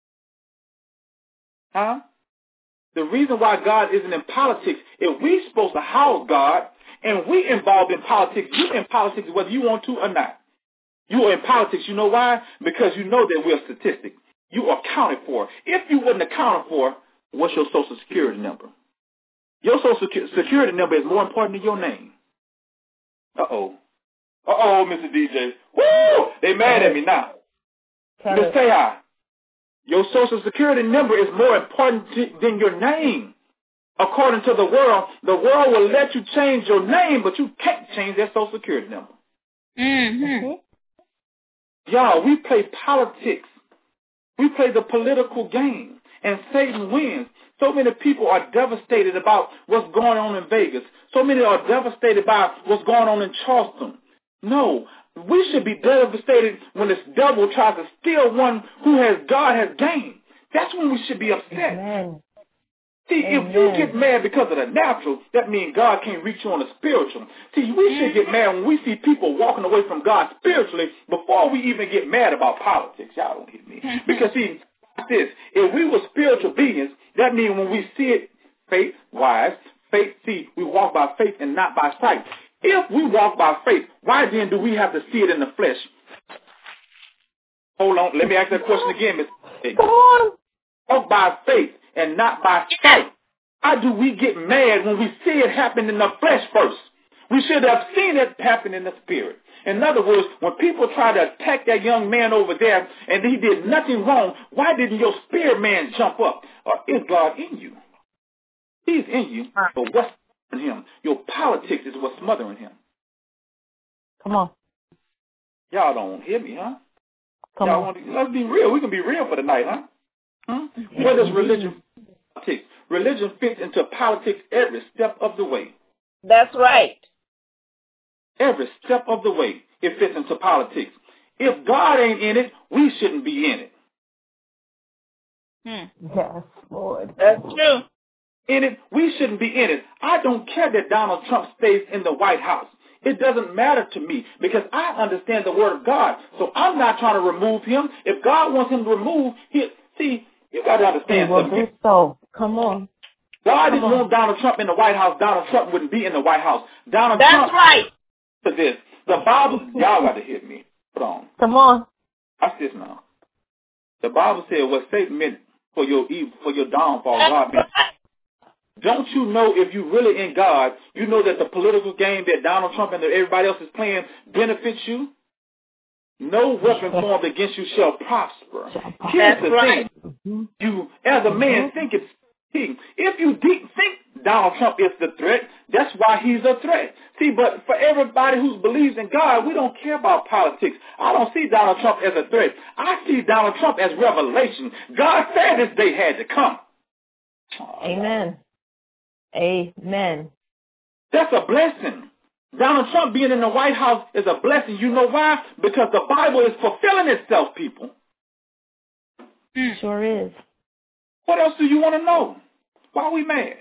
S2: Huh? The reason why God isn't in politics, if we're supposed to house God and we involved in politics, you're in politics whether you want to or not. You are in politics, you know why? Because you know that we're a statistic. You are accounted for. If you wasn't accounted for, what's your social security number? Your social security number is more important than your name. Uh-oh, Mr. DJ. Woo! They mad at me now. Miss Teha, your social security number is more important than your name. According to the world will let you change your name, but you can't change that social security number. Y'all, we play politics. We play the political game, and Satan wins. So many people are devastated about what's going on in Vegas. So many are devastated by what's going on in Charleston. No, we should be devastated when this devil tries to steal one who God has gained. That's when we should be upset.
S1: Amen.
S2: See, if you get mad because of the natural, that means God can't reach you on the spiritual. See, we should get mad when we see people walking away from God spiritually before we even get mad about politics. Y'all don't get me. Because, see, this, if we were spiritual beings, that means when we see it faith-wise, we walk by faith and not by sight. If we walk by faith, why then do we have to see it in the flesh? Hold on, let me ask that question again, Ms.
S1: Come on.
S2: Walk by faith and not by sight. How do we get mad when we see it happen in the flesh first? We should have seen it happen in the spirit. In other words, when people try to attack that young man over there and he did nothing wrong, why didn't your spirit man jump up? Or is God in you? He's in you, but what's smothering him? Your politics is what's smothering him.
S1: Come on.
S2: Y'all don't hear me, huh?
S1: Come on.
S2: Let's be real. We can be real for the night, huh? Where does religion fit into politics? Religion fits into politics every step of the way.
S4: That's right.
S2: Every step of the way, it fits into politics. If God ain't in it, we shouldn't be in it.
S5: Yes, Lord.
S4: That's true.
S2: In it, we shouldn't be in it. I don't care that Donald Trump stays in the White House. It doesn't matter to me because I understand the word of God. So I'm not trying to remove him. If God wants him to remove, see, you got to understand something.
S5: So, come on.
S2: God didn't want Donald Trump in the White House. Donald Trump wouldn't be in the White House. That's
S4: right.
S2: To this, the Bible, y'all got to hit me. Hold on.
S5: Come on.
S2: Watch this now. The Bible said what Satan meant for your evil, for your downfall, God meant. Don't you know if you really in God, you know that the political game that Donald Trump and everybody else is playing benefits you? No weapon formed against you shall prosper. Here's the thing. You, as a man, think it's king. If you think Donald Trump is the threat, that's why he's a threat. See, but for everybody who believes in God, we don't care about politics. I don't see Donald Trump as a threat. I see Donald Trump as revelation. God said this day had to come.
S5: Amen. Amen.
S2: That's a blessing. Donald Trump being in the White House is a blessing. You know why? Because the Bible is fulfilling itself, people.
S5: Sure is.
S2: What else do you want to know? Why are we mad?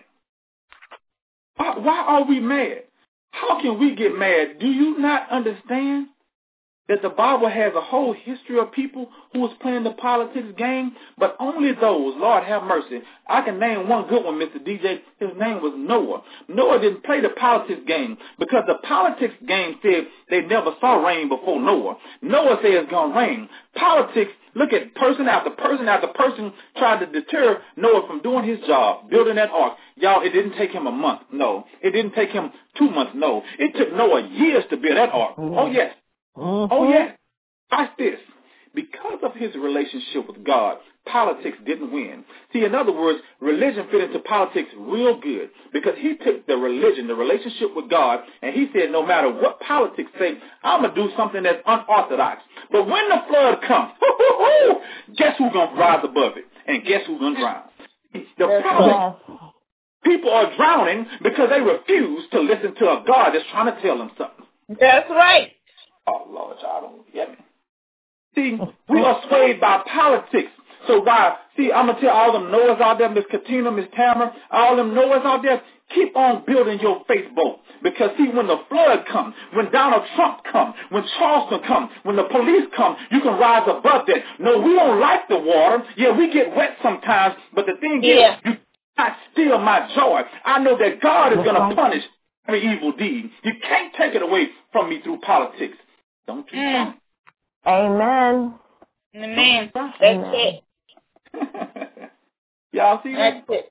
S2: Why are we mad? How can we get mad? Do you not understand that the Bible has a whole history of people who was playing the politics game, but only those, Lord have mercy. I can name one good one, Mr. DJ. His name was Noah. Noah didn't play the politics game because the politics game said they never saw rain before Noah. Noah said it's going to rain. Politics, look at person after person after person tried to deter Noah from doing his job, building that ark. Y'all, it didn't take him a month. No. It didn't take him 2 months. No. It took Noah years to build that ark. Oh, yes. Oh, yes. Watch this. Because of his relationship with God, politics didn't win. See, in other words, religion fit into politics real good because he took the religion, the relationship with God, and he said, no matter what politics say, I'm going to do something that's unorthodox. But when the flood comes, guess who's going to rise above it? And guess who's going to drown? The problem, people are drowning because they refuse to listen to a God that's trying to tell them something.
S4: That's right.
S2: Oh, Lord, y'all don't get me. See, we are swayed by politics. So I'm going to tell all them Noahs out there, Miss Katina, Miss Tamara, all them Noahs out there, keep on building your Facebook. Because, see, when the flood comes, when Donald Trump comes, when Charleston comes, when the police come, you can rise above that. No, we don't like the water. Yeah, we get wet sometimes, but the thing is, you cannot steal my joy. I know that God is going to punish every evil deed. You can't take it away from me through politics. Don't you try.
S5: Amen.
S4: Amen. That's it.
S2: Y'all see that?
S4: That's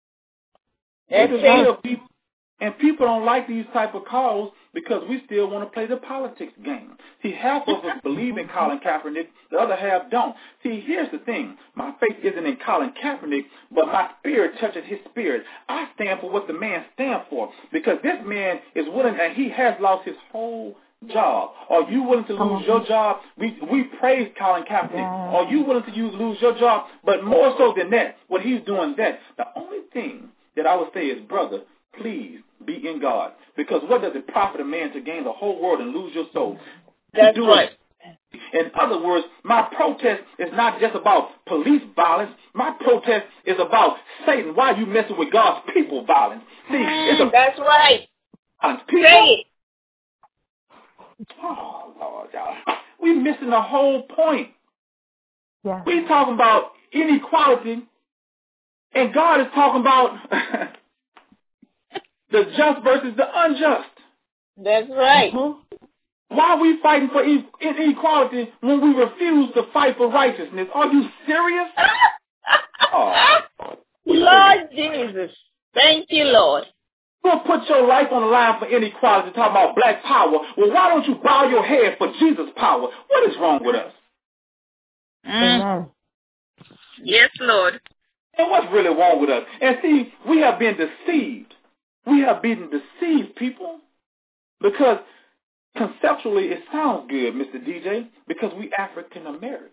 S4: it.
S2: People, and people don't like these type of calls because we still want to play the politics game. See, half of us believe in Colin Kaepernick, the other half don't. See, here's the thing. My faith isn't in Colin Kaepernick, but my spirit touches his spirit. I stand for what the man stands for because this man is willing, and he has lost his whole job. Are you willing to lose your job? We praise Colin Kaepernick. Are you willing to lose your job? But more so than that, what he's doing that, the only thing that I would say is, brother, please be in God. Because what does it profit a man to gain the whole world and lose your soul?
S4: That's right.
S2: In other words, my protest is not just about police violence. My protest is about Satan. Why are you messing with God's people violence? See,
S4: that's right.
S2: People,
S4: say it.
S2: Oh, Lord, y'all. We're missing the whole point.
S5: Yeah.
S2: We're talking about inequality, and God is talking about the just versus the unjust.
S4: That's right.
S2: Why are we fighting for inequality when we refuse to fight for righteousness? Are you serious?
S4: Lord Jesus. Thank you, Lord.
S2: You'll put your life on the line for inequality, talking about black power. Well, why don't you bow your head for Jesus' power? What is wrong with us?
S5: Amen.
S4: Yes, Lord.
S2: And what's really wrong with us? And see, we have been deceived. We have been deceived, people, because conceptually it sounds good, Mr. DJ, because we African American.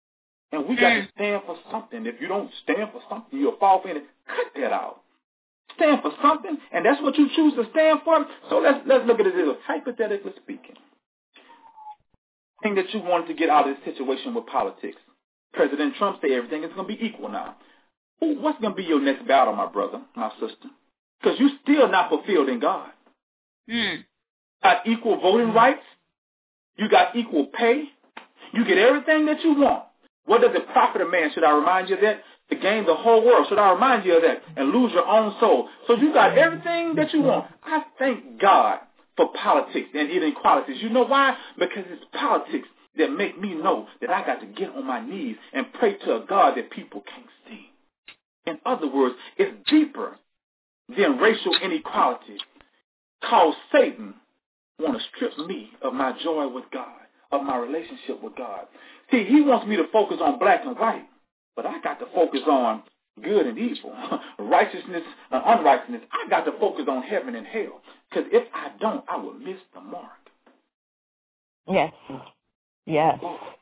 S2: And we got to stand for something. If you don't stand for something, you'll fall for it. Cut that out. stand for something, and that's what you choose to stand for. So let's look at it this way. Hypothetically speaking, thing that you wanted to get out of this situation with politics. President Trump said everything is going to be equal now. What's going to be your next battle, my brother, my sister? Because you're still not fulfilled in God. You got equal voting rights. You got equal pay. You get everything that you want. What does it profit a man? Should I remind you of that? To gain the whole world. Should I remind you of that? And lose your own soul. So you got everything that you want. I thank God for politics and inequalities. You know why? Because it's politics that make me know that I got to get on my knees and pray to a God that people can't see. In other words, it's deeper than racial inequality. Cause Satan want to strip me of my joy with God, of my relationship with God. See, he wants me to focus on black and white, but I got to focus on good and evil, righteousness and unrighteousness. I got to focus on heaven and hell, because if I don't, I will miss the mark.
S1: Yes. Yes.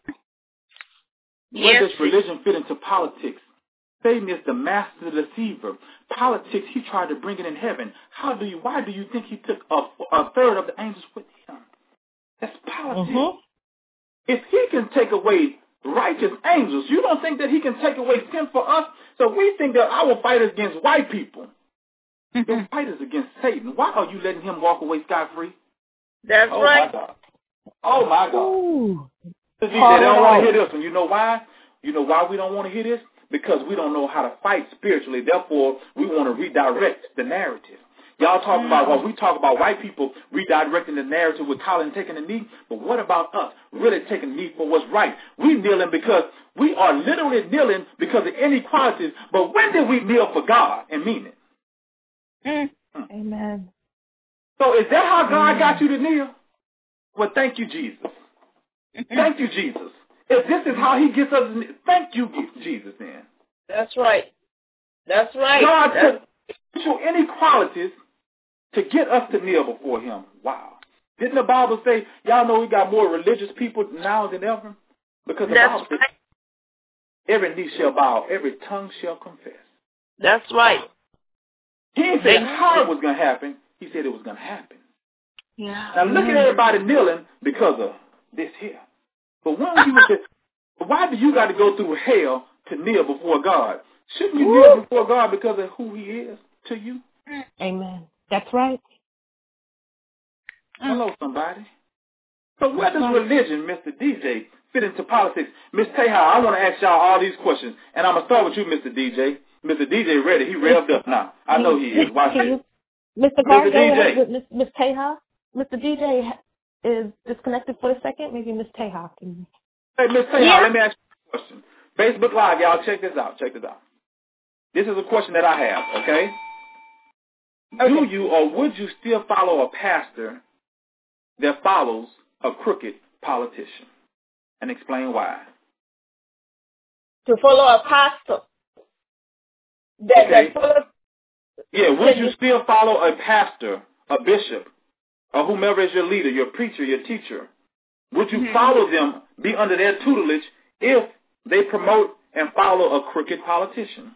S2: Where does religion fit into politics? Satan is the master deceiver. Politics, he tried to bring it in heaven. Why do you think he took a third of the angels with him? That's politics. Mm-hmm. If he can take away righteous angels, you don't think that he can take away sin for us? So we think that our fight is against white people. The fight is against Satan. Why are you letting him walk away scot-free?
S4: That's right.
S2: My God. Oh, my God. They don't want to hear this one. You know why? You know why we don't want to hear this? Because we don't know how to fight spiritually. Therefore, we want to redirect the narrative. Y'all talk about, well, we talk about white people redirecting the narrative with Colin taking a knee. But what about us really taking a knee for what's right? We kneeling because we are literally kneeling because of inequalities. But when did we kneel for God and mean it?
S1: Amen.
S2: So is that how God got you to kneel? Well, thank you, Jesus. Thank you, Jesus. If this is how he gets us, thank you, Jesus, then.
S4: That's right. That's right.
S2: God took racial inequalities to get us to kneel before him. Wow. Didn't the Bible say, y'all know we got more religious people now than ever? Because the Bible says, every knee shall bow, every tongue shall confess.
S4: That's right.
S2: He didn't say how it was going to happen. He said it was going to happen.
S4: Yeah.
S2: Now look at everybody kneeling because of this here. But why do you got to go through hell to kneel before God? Shouldn't you kneel before God because of who he is to you?
S1: Amen. That's right.
S2: Hello, somebody. So where does religion, Mr. DJ, fit into politics? Ms. Teha, I want to ask y'all all these questions. And I'm going to start with you, Mr. DJ. Mr. DJ ready. He revved up now. I know he is. Watch it.
S1: Mr. Carr, go ahead with Ms. Teha. Mr. DJ is disconnected for a second. Maybe Ms. Teha can.
S2: Hey, Ms. Teha, let me ask you a question. Facebook Live, y'all, check this out. This is a question that I have, okay? Do you or would you still follow a pastor that follows a crooked politician? And explain why.
S4: To follow a pastor.
S2: Would you still follow a pastor, a bishop, or whomever is your leader, your preacher, your teacher? Would you follow them, be under their tutelage, if they promote and follow a crooked politician?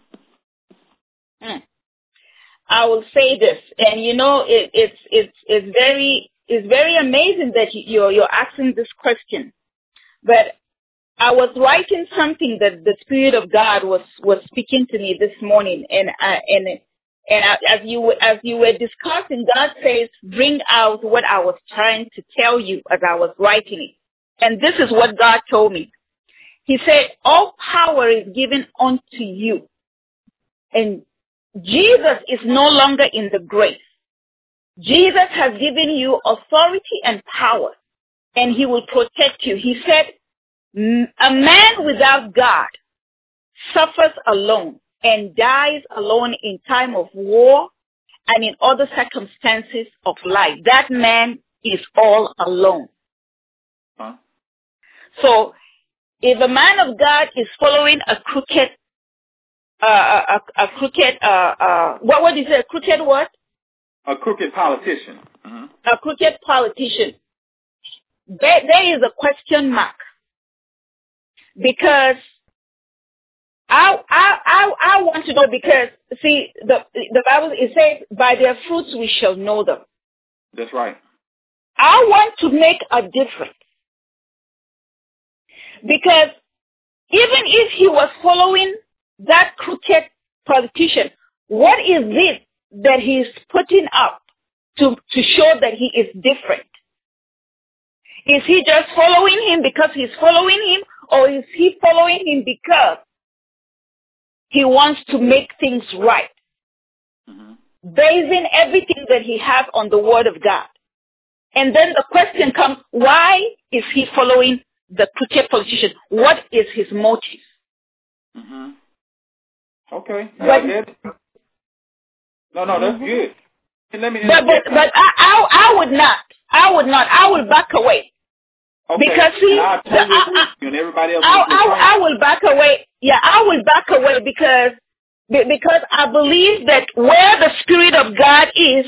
S4: I will say this, and you know, it's very amazing that you're asking this question. But I was writing something that the Spirit of God was speaking to me this morning, and as you were discussing, God says, bring out what I was trying to tell you as I was writing it. And this is what God told me. He said, all power is given unto you. And Jesus is no longer in the grave. Jesus has given you authority and power, and he will protect you. He said, a man without God suffers alone and dies alone in time of war and in other circumstances of life. That man is all alone. So if a man of God is following a crooked what is it? A crooked what?
S2: A crooked politician.
S4: A crooked politician. There is a question mark. Because I want to know because, see, the Bible, it says, by their fruits we shall know them.
S2: That's right.
S4: I want to make a difference. Because even if he was following that crooked politician, what is it that he's putting up to show that he is different? Is he just following him because he's following him, or is he following him because he wants to make things right? Mm-hmm. Basing everything that he has on the Word of God. And then the question comes, why is he following the crooked politician? What is his motive?
S2: Mm-hmm. Okay.
S4: But,
S2: no, that's good. Let me.
S4: But I would not. I will back away.
S2: Okay.
S4: Because see,
S2: and everybody else.
S4: I will back away. Yeah, I will back away because I believe that where the Spirit of God is,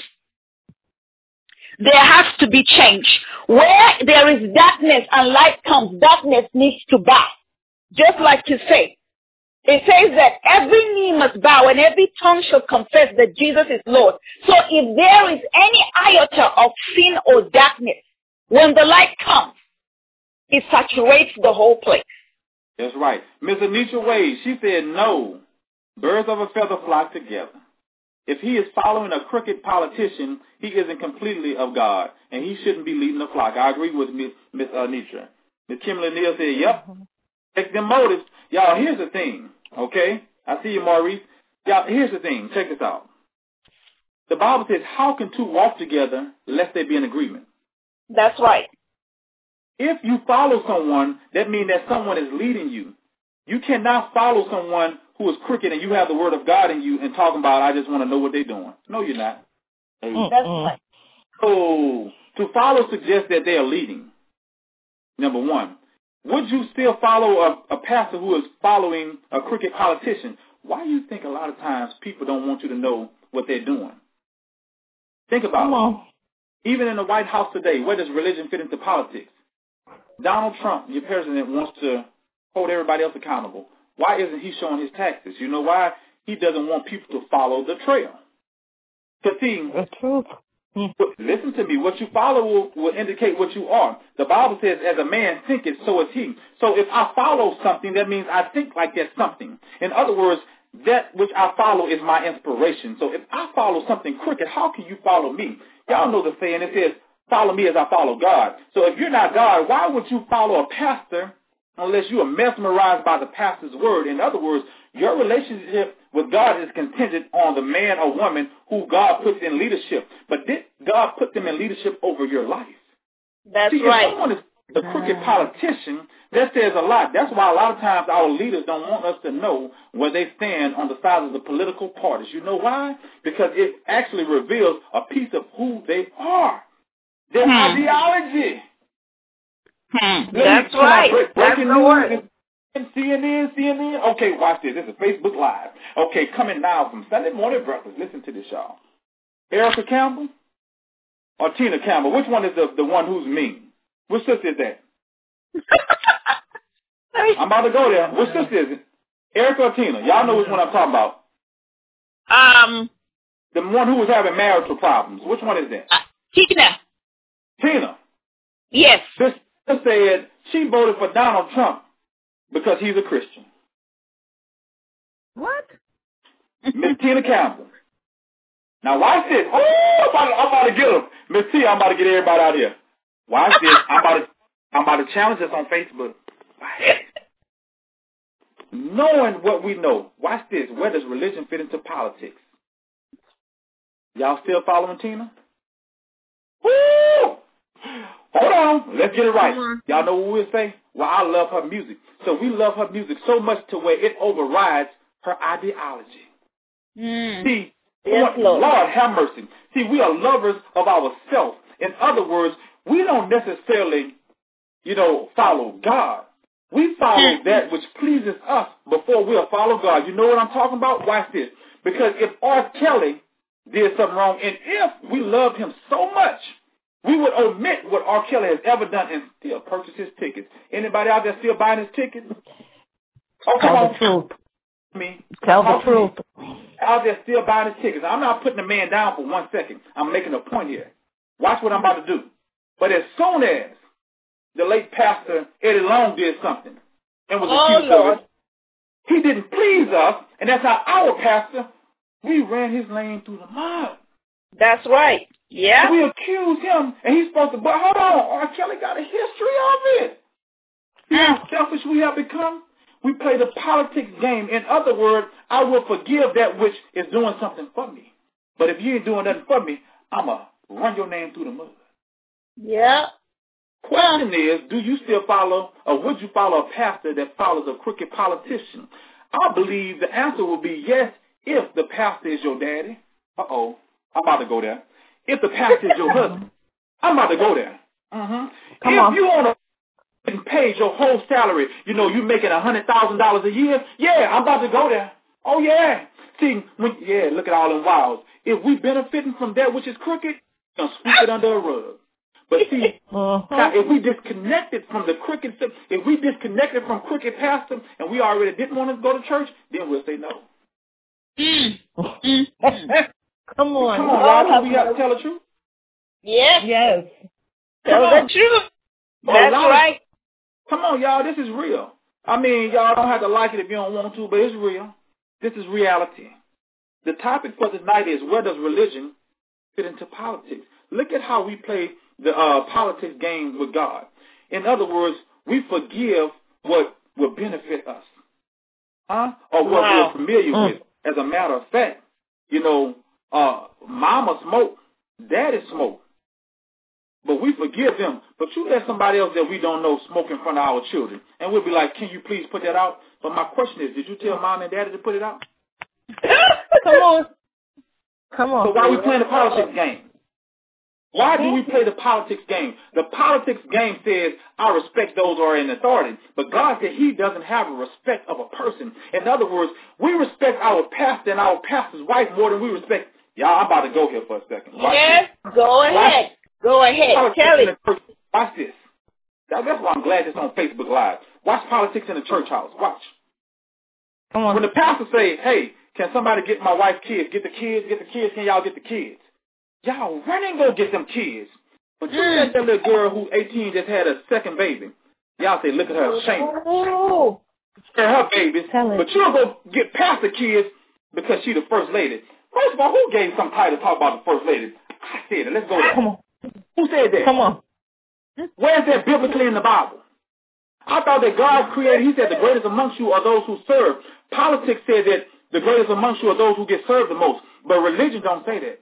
S4: there has to be change. Where there is darkness and light comes, darkness needs to bow. Just like you say. It says that every knee must bow and every tongue shall confess that Jesus is Lord. So if there is any iota of sin or darkness, when the light comes, it saturates the whole place.
S2: That's right. Miss Anitra Wade, she said, no, birds of a feather flock together. If he is following a crooked politician, he isn't completely of God, and he shouldn't be leading the flock. I agree with Miss Anitra. Miss Kimberly Neal said, yep, check them motives. Y'all, here's the thing, okay? I see you, Maurice. Y'all, here's the thing. Check this out. The Bible says, how can two walk together lest they be in agreement?
S4: That's right.
S2: If you follow someone, that means that someone is leading you. You cannot follow someone who is crooked and you have the Word of God in you and talking about, I just want to know what they're doing. No, you're not.
S4: That's right.
S2: So, to follow suggests that they are leading. Number one. Would you still follow a pastor who is following a crooked politician? Why do you think a lot of times people don't want you to know what they're doing? Think about it. Even in the White House today, where does religion fit into politics? Donald Trump, your president, wants to hold everybody else accountable. Why isn't he showing his taxes? You know why? He doesn't want people to follow the trail. Because see,
S1: the truth.
S2: Listen to me. What you follow will indicate what you are. The Bible says, as a man thinketh, so is he. So if I follow something, that means I think like that's something. In other words, that which I follow is my inspiration. So if I follow something crooked, how can you follow me? Y'all know the saying, it says, follow me as I follow God. So if you're not God, why would you follow a pastor unless you are mesmerized by the pastor's word? In other words, your relationship with God is contingent on the man or woman who God puts in leadership. But did God put them in leadership over your life?
S4: That's
S2: See,
S4: right.
S2: If someone is a crooked politician, that says a lot. That's why a lot of times our leaders don't want us to know where they stand on the side of the political parties. You know why? Because it actually reveals a piece of who they are. Their ideology.
S4: That's right. That's the word.
S2: CNN. Okay, watch this. This is Facebook Live. Okay, coming now from Sunday Morning Breakfast. Listen to this, y'all. Erica Campbell or Tina Campbell? Which one is the one who's mean? Which sister is that? I'm about to go there. Which sister is it? Erica or Tina? Y'all know which one I'm talking about. The one who was having marital problems. Which one is that? Tina.
S4: Yes.
S2: This said she voted for Donald Trump because he's a Christian.
S1: What?
S2: Miss Tina Campbell. Now watch this. Oh, I'm about to get him. Miss T, I'm about to get everybody out here. Watch this. I'm about to challenge us on Facebook. Knowing what we know. Watch this. Where does religion fit into politics? Y'all still following Tina? Woo! Hold on. Let's get it right. Y'all know what we'll say? Well, I love her music. So we love her music so much to where it overrides her ideology. See,
S4: yes,
S2: Lord have mercy. See, we are lovers of ourselves. In other words, we don't necessarily, follow God. We follow that which pleases us before we'll follow God. You know what I'm talking about? Watch this. Because if R. Kelly did something wrong, and if we loved him so much, we would omit what R. Kelly has ever done and still purchase his tickets. Anybody out there still buying his tickets? Oh, come on.
S1: Tell the truth.
S2: Out there still buying the tickets. I'm not putting the man down for 1 second. I'm making a point here. Watch what I'm about to do. But as soon as the late pastor Eddie Long did something and was accused of it, he didn't please us, and that's how our pastor, we ran his name through the mud.
S4: That's right. Yeah.
S2: We accused him, and he's supposed to, but hold on, R. Kelly got a history of it. See how selfish we have become? We play the politics game. In other words, I will forgive that which is doing something for me. But if you ain't doing nothing for me, I'm going to run your name through the mud.
S4: Yeah.
S2: Question is, do you still follow, or would you follow a pastor that follows a crooked politician? I believe the answer will be yes if the pastor is your daddy. I'm about to go there. If the pastor is your husband, I'm about to go there. If you want to getting paid your whole salary, you making $100,000 a year, yeah, I'm about to go there. Oh, yeah. See, look at all them wiles. If we benefiting from that which is crooked, we're going to sweep it under a rug. But see, now, if we disconnected from the crooked, if we disconnected from crooked pastor and we already didn't want to go to church, then we'll say no.
S1: Come on,
S2: y'all. We have to tell the truth.
S4: Yes. Tell the truth. That's right.
S2: Come on, y'all. This is real. I mean, y'all don't have to like it if you don't want to, but it's real. This is reality. The topic for tonight is, where does religion fit into politics? Look at how we play the politics game with God. In other words, we forgive what will benefit us, or what we're familiar with. As a matter of fact, mama smoke, daddy smoke, but we forgive them. But you let somebody else that we don't know smoke in front of our children, and we'll be like, can you please put that out? But my question is, did you tell mom and daddy to put it out?
S1: Come on.
S2: So why are we playing the politics game? Why do we play the politics game? The politics game says, I respect those who are in authority. But God said he doesn't have a respect of a person. In other words, we respect our pastor and our pastor's wife more than we respect. Y'all, I'm about to go here for a second.
S4: Yes, go ahead. Go ahead. Tell it.
S2: Watch this. That's why I'm glad it's on Facebook Live. Watch politics in the church house. Watch.
S1: Come on.
S2: When the pastor say, hey, can somebody get my wife's kids? Get the kids, can y'all get the kids? Y'all run and go get them kids. But you let that little girl who's 18 just had a second baby. Y'all say, look at her, shame her. Her babies. But you'll go get past the kids because she the first lady. First of all, who gave some title to talk about the first lady? I said it. Let's go there.
S1: Come on.
S2: Who said that?
S1: Come on.
S2: Where's that biblically in the Bible? I thought that God created, he said the greatest amongst you are those who serve. Politics said that the greatest amongst you are those who get served the most. But religion don't say that.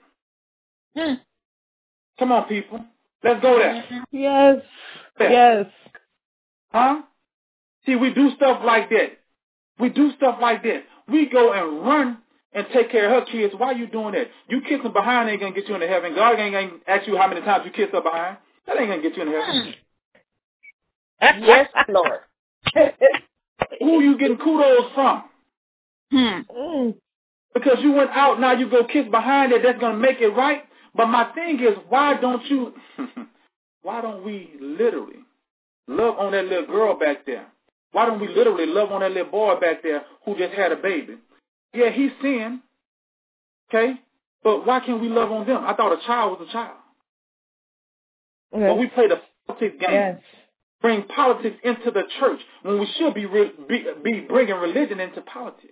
S2: Come on, people. Let's go there.
S1: Yes. Yes.
S2: Huh? See, we do stuff like that. We go and run and take care of her kids. Why are you doing that? You kissing behind ain't going to get you into heaven. God ain't going to ask you how many times you kiss her behind. That ain't going to get you into heaven.
S4: Yes, Lord.
S2: Who you getting kudos from? Because you went out, now you go kiss behind it, that's going to make it right. But my thing is, why don't we literally love on that little girl back there? Why don't we literally love on that little boy back there who just had a baby? Yeah, he's sin, okay? But why can't we love on them? I thought a child was a child.
S1: Okay.
S2: But we play the politics game.
S1: Yes.
S2: Bring politics into the church when we should be bringing religion into politics.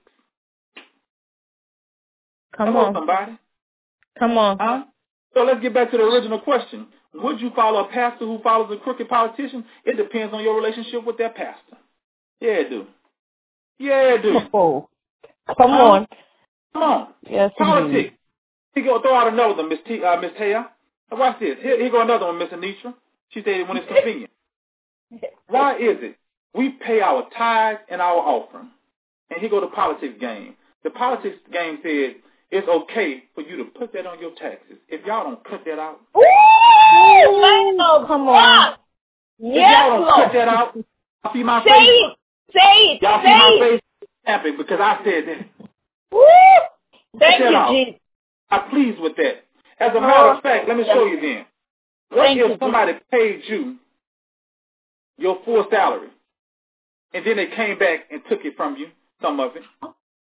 S1: Come on.
S2: Somebody.
S1: Come on.
S2: Huh? So let's get back to the original question. Would you follow a pastor who follows a crooked politician? It depends on your relationship with that pastor. Yeah, it do.
S1: Oh. Come on. Yes,
S2: politics.
S1: indeed.
S2: He go throw out another one, Miss Taya. Watch this. Here go another one, Miss Anitra. She said when it's convenient. Why is it we pay our tithe and our offering? And here go the politics game. The politics game said it's okay for you to put that on your taxes. If y'all don't cut that out.
S4: Ooh,
S1: come on.
S2: If y'all don't cut that out, y'all see my face?
S4: Say it.
S2: Y'all see my face? Epic, because I said that.
S4: Woo! Thank you, Jesus.
S2: I'm pleased with that. As a matter of fact, let me show you then. What if somebody paid you your full salary, and then they came back and took it from you, some of it?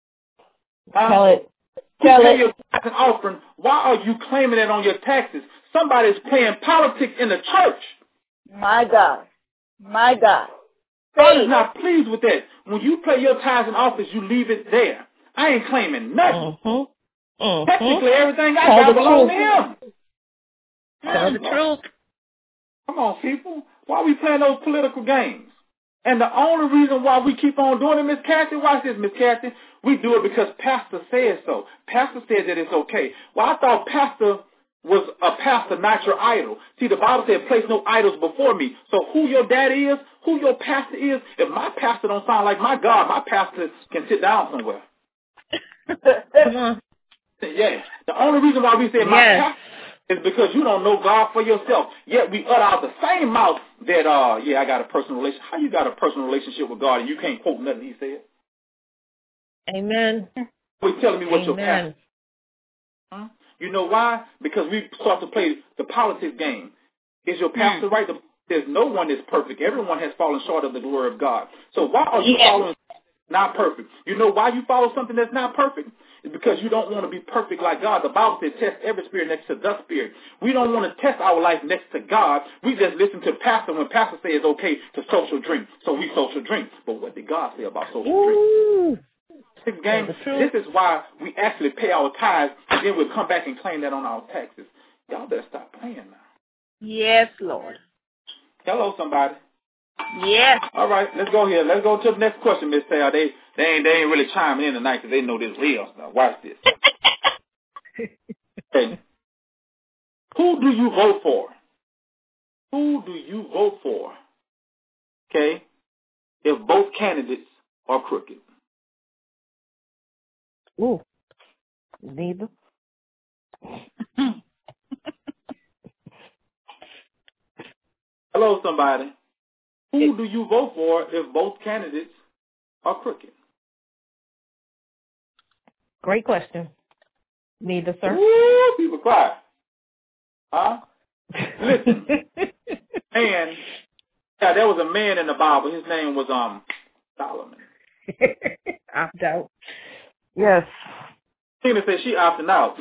S5: Tell it.
S2: You pay your tax and offering. Why are you claiming it on your taxes? Somebody's playing politics in the church.
S4: My God. My God.
S2: God is not pleased with that. When you pay your tithes and offerings, you leave it there. I ain't claiming nothing. Technically, everything I got belongs to him.
S1: Tell the truth.
S2: Come on, people. Why are we playing those political games? And the only reason why we keep on doing it, Miss Kathy, watch this, Miss Kathy, we do it because Pastor says so. Pastor said that it's okay. Well, I thought Pastor was a pastor, not your idol. See, the Bible said, place no idols before me. So who your daddy is, who your pastor is, if my pastor don't sound like my God, my pastor can sit down somewhere.
S1: Come on.
S2: Yeah. The only reason why we say my pastor is because you don't know God for yourself. Yet we utter out the same mouth that, I got a personal relationship. How you got a personal relationship with God and you can't quote nothing he said?
S1: Amen.
S2: He's telling me what your pastor. You know why? Because we start to play the politics game. Is your pastor right? There's no one that's perfect. Everyone has fallen short of the glory of God. So why are you following not perfect? You know why you follow something that's not perfect? It's because you don't want to be perfect like God. The Bible says test every spirit next to the spirit. We don't want to test our life next to God. We just listen to pastor when pastor says it's okay to social drink. So we social drink. But what did God say about social drink? This is why we actually pay our tithes, and then we'll come back and claim that on our taxes. Y'all better stop playing now.
S4: Yes, Lord.
S2: Hello, somebody.
S4: Yes.
S2: All right, let's go here. Let's go to the next question, Miss Taylor. They ain't really chiming in tonight because they know this real. Now, watch this. Okay. Who do you vote for? Who do you vote for? Okay, if both candidates are crooked.
S1: Ooh, neither.
S2: Hello, somebody. Who do you vote for if both candidates are crooked?
S1: Great question. Neither, sir.
S2: Ooh, people cry. Huh? Listen. And there was a man in the Bible. His name was Solomon.
S1: I doubt. Yes.
S2: Tina said she opting out.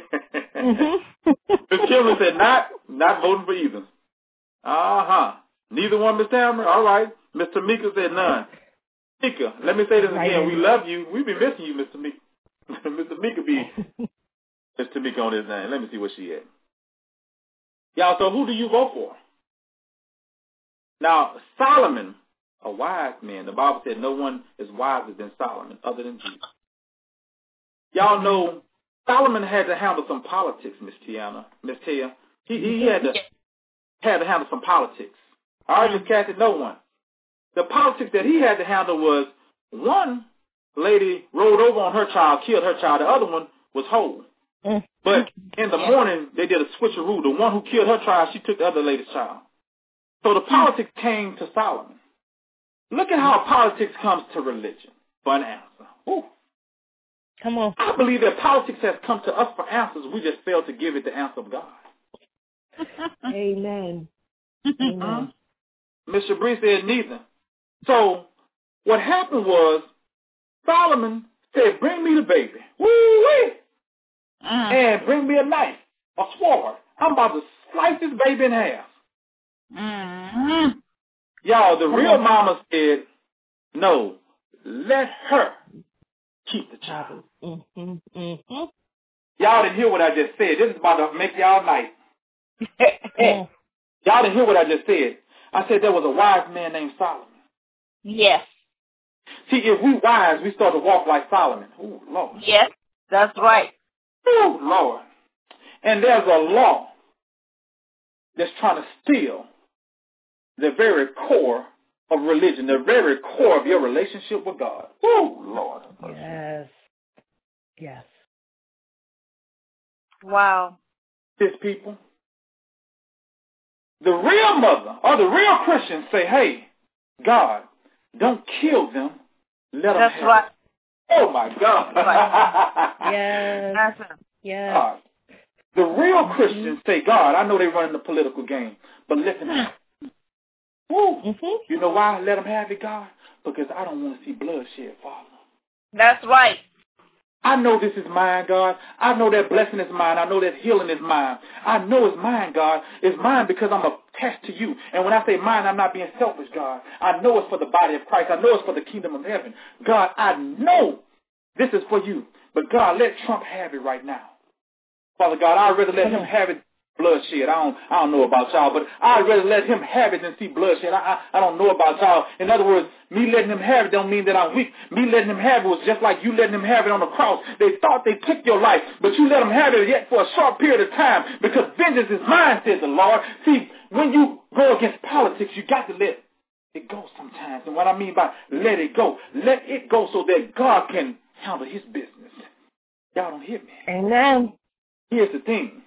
S2: Miss Kimberly said not voting for either. Neither one, Miss Tamara? All right. Mr. Tamika said none. Tamika, let me say this again. We love you. We be missing you, Mr. Tamika. Mr. Tamika be Miss Tamika on his name. Let me see what she had. Y'all, so who do you vote for? Now, Solomon, a wise man. The Bible said no one is wiser than Solomon other than Jesus. Y'all know Solomon had to handle some politics, Miss Tiana, Miss Tia. He had to handle some politics. All right, Miss Kathy, no one. The politics that he had to handle was one lady rolled over on her child, killed her child. The other one was whole. But in the morning, they did a switcheroo. The one who killed her child, she took the other lady's child. So the politics came to Solomon. Look at how politics comes to religion for an answer. Ooh.
S1: Come on.
S2: I believe that politics has come to us for answers. We just failed to give it the answer of God.
S1: Amen. Amen.
S2: Mr. Bree said neither. So what happened was Solomon said, bring me the baby. Woo-wee! And bring me a knife, a sword. I'm about to slice this baby in half. Y'all, the real mama said, no, let her keep the child. Y'all didn't hear what I just said. This is about to make y'all night. Y'all didn't hear what I just said. I said there was a wise man named Solomon.
S4: Yes.
S2: See, if we wise, we start to walk like Solomon. Ooh, Lord.
S4: Yes, that's right.
S2: Ooh, Lord. And there's a law that's trying to steal the very core of religion, the very core of your relationship with God. Ooh, Lord.
S1: Yes. Yes.
S4: Wow.
S2: This people. The real mother or the real Christians say, hey, God, don't kill them. Let them have
S4: right.
S2: it. Oh, my God.
S4: Right.
S1: Yes. Yes.
S2: God. The real Christians say, God, I know they're running the political game, but listen. Woo. You know why I let them have it, God? Because I don't want to see bloodshed, Father.
S4: That's right.
S2: I know this is mine, God. I know that blessing is mine. I know that healing is mine. I know it's mine, God. It's mine because I'm attached to you. And when I say mine, I'm not being selfish, God. I know it's for the body of Christ. I know it's for the kingdom of heaven. God, I know this is for you. But God, let Trump have it right now. Father God, I'd rather let him have it bloodshed. I don't know about y'all, but I'd rather let him have it than see bloodshed. I don't know about y'all. In other words, me letting him have it don't mean that I'm weak. Me letting him have it was just like you letting him have it on the cross. They thought they took your life, but you let him have it yet for a short period of time because vengeance is mine, says the Lord. See, when you go against politics, you got to let it go sometimes. And what I mean by let it go so that God can handle his business. Y'all don't hear me.
S1: Amen.
S2: Here's the thing.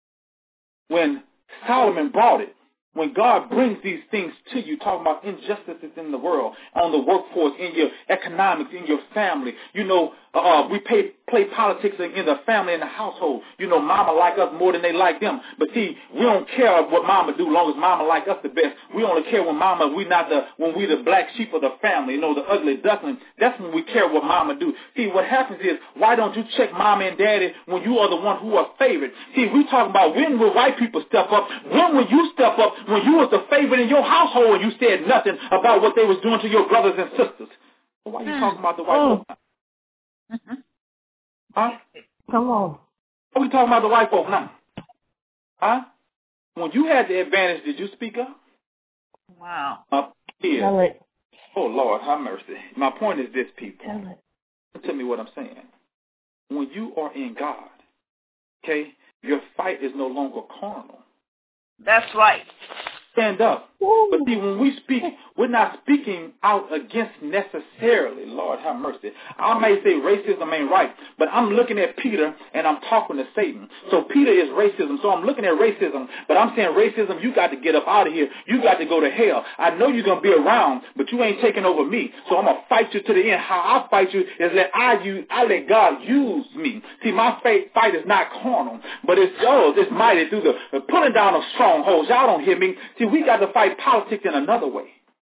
S2: When Solomon brought it, when God brings these things to you, talking about injustices in the world, on the workforce, in your economics, in your family, we play politics in the family, in the household. Mama like us more than they like them. But see, we don't care what mama do, long as mama like us the best. We only care when we the black sheep of the family, the ugly duckling. That's when we care what mama do. See, what happens is, why don't you check mama and daddy when you are the one who are favored? See, we talking about when will white people step up? When will you step up? When you was the favorite in your household and you said nothing about what they was doing to your brothers and sisters. Well, why are you talking about the white folk now? Huh?
S1: Come on.
S2: Why are we talking about the white folk now? Huh? When you had the advantage, did you speak up?
S4: Wow.
S2: Here.
S1: Tell it.
S2: Oh, Lord, have mercy. My point is this, people.
S1: Tell it.
S2: Tell me what I'm saying. When you are in God, okay, your fight is no longer carnal.
S4: That's right.
S2: Stand up. But see, when we speak, we're not speaking out against necessarily. Lord, have mercy. I may say racism ain't right, but I'm looking at Peter and I'm talking to Satan. So Peter is racism. So I'm looking at racism, but I'm saying racism, you got to get up out of here. You got to go to hell. I know you're going to be around, but you ain't taking over me. So I'm going to fight you to the end. How I fight you is that I let God use me. See, my fight is not carnal, but it's yours. It's mighty through the pulling down of strongholds. Y'all don't hear me. See, we got to fight politics in another way.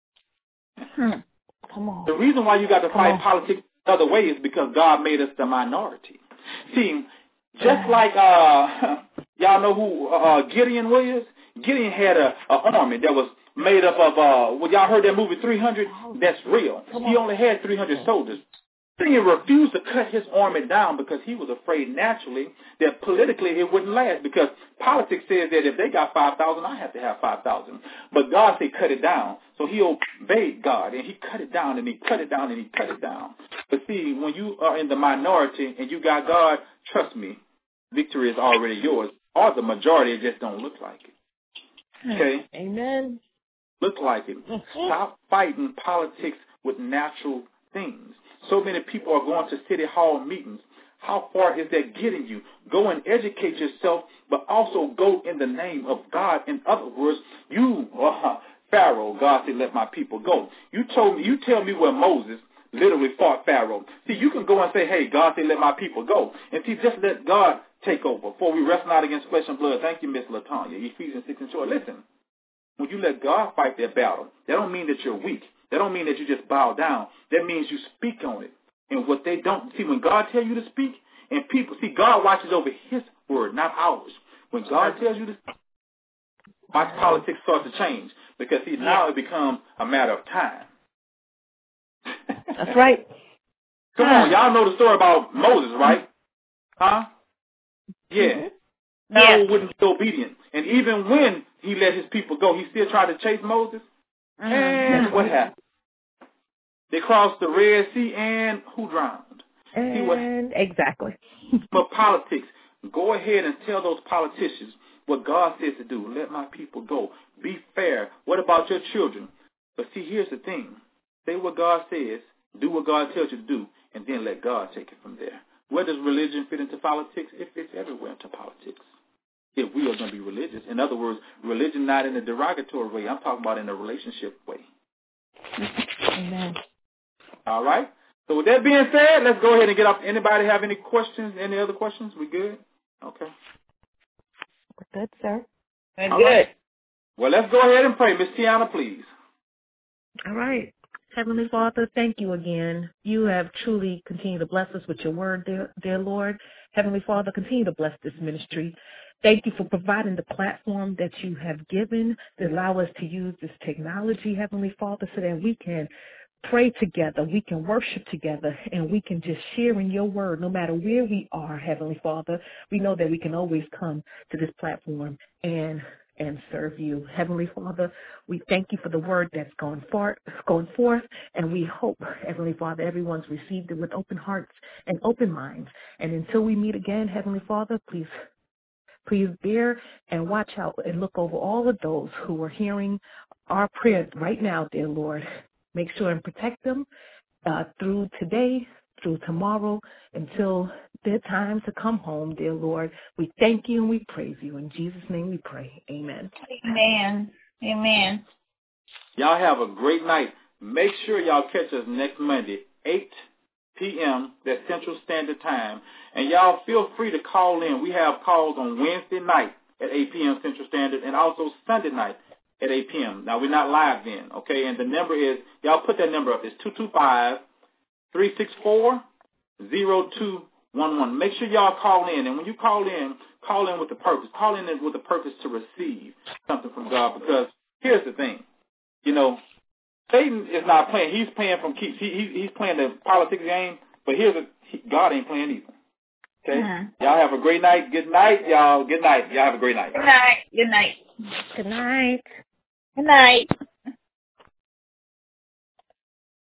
S1: Come on.
S2: The reason why you got to fight politics another way is because God made us the minority. See, just like y'all know who Gideon was? Gideon had an army that was made up of, y'all heard that movie 300? That's real. He only had 300 soldiers. He refused to cut his army down because he was afraid naturally that politically it wouldn't last, because politics says that if they got 5,000, I have to have 5,000. But God said cut it down. So he obeyed God, and he cut it down, and he cut it down, and he cut it down. But see, when you are in the minority and you got God, trust me, victory is already yours. Or the majority, it just don't look like it. Okay?
S1: Amen.
S2: Look like it. Stop fighting politics with natural things. So many people are going to city hall meetings. How far is that getting you? Go and educate yourself, but also go in the name of God. In other words, Pharaoh, God said, let my people go. You tell me where Moses literally fought Pharaoh. See, you can go and say, hey, God said, let my people go. And see, just let God take over. For we wrestle not against flesh and blood. Thank you, Miss LaTanya. Ephesians 6 and 4. Listen, when you let God fight that battle, that don't mean that you're weak. That don't mean that you just bow down. That means you speak on it. And what they don't see, when God tells you to speak, and people see, God watches over his word, not ours. When God tells you to speak, watch politics start to change, because see, now it becomes a matter of time.
S1: That's right.
S2: Come on, y'all know the story about Moses, right? Huh? Yeah. Pharaoh wouldn't be obedient. And even when he let his people go, he still tried to chase Moses. And what happened? They crossed the Red Sea, and who drowned?
S1: Exactly.
S2: But politics, go ahead and tell those politicians what God says to do. Let my people go. Be fair. What about your children? But see, here's the thing. Say what God says, do what God tells you to do, and then let God take it from there. Where does religion fit into politics? It fits everywhere into politics. If we are going to be religious. In other words, religion not in a derogatory way. I'm talking about in a relationship way.
S1: Amen.
S2: All right. So with that being said, let's go ahead and get up. Anybody have any questions? Any other questions? We good? Okay.
S1: We're good, sir.
S4: Good.
S2: Right. Well, let's go ahead and pray. Miss Tiana, please.
S1: All right. Heavenly Father, thank you again. You have truly continued to bless us with your word, dear Lord. Heavenly Father, continue to bless this ministry. Thank you for providing the platform that you have given to allow us to use this technology, Heavenly Father, so that we can pray together, we can worship together, and we can just share in your word no matter where we are, Heavenly Father. We know that we can always come to this platform and serve you. Heavenly Father, we thank you for the word that's going forth, and we hope, Heavenly Father, everyone's received it with open hearts and open minds. And until we meet again, Heavenly Father, please bear and watch out and look over all of those who are hearing our prayers right now, dear Lord. Make sure and protect them through today, through tomorrow, until their time to come home, dear Lord. We thank you and we praise you. In Jesus' name we pray. Amen.
S4: Amen. Amen.
S2: Y'all have a great night. Make sure y'all catch us next Monday, 8 p.m., that's Central Standard Time. And y'all feel free to call in. We have calls on Wednesday night at 8 p.m. Central Standard and also Sunday night at 8 p.m. Now, we're not live then, okay? And the number is, y'all put that number up. It's 225-364-0211. Make sure y'all call in. And when you call in with the purpose. Call in with the purpose to receive something from God. Because here's the thing. You know, Satan is not playing. He's playing from keeps. He's playing the politics game. But God ain't playing either. Okay? Y'all have a great night. Good night, y'all. Good night. Y'all have a great night.
S4: Good night. Good night.
S1: Good night.
S4: Good night.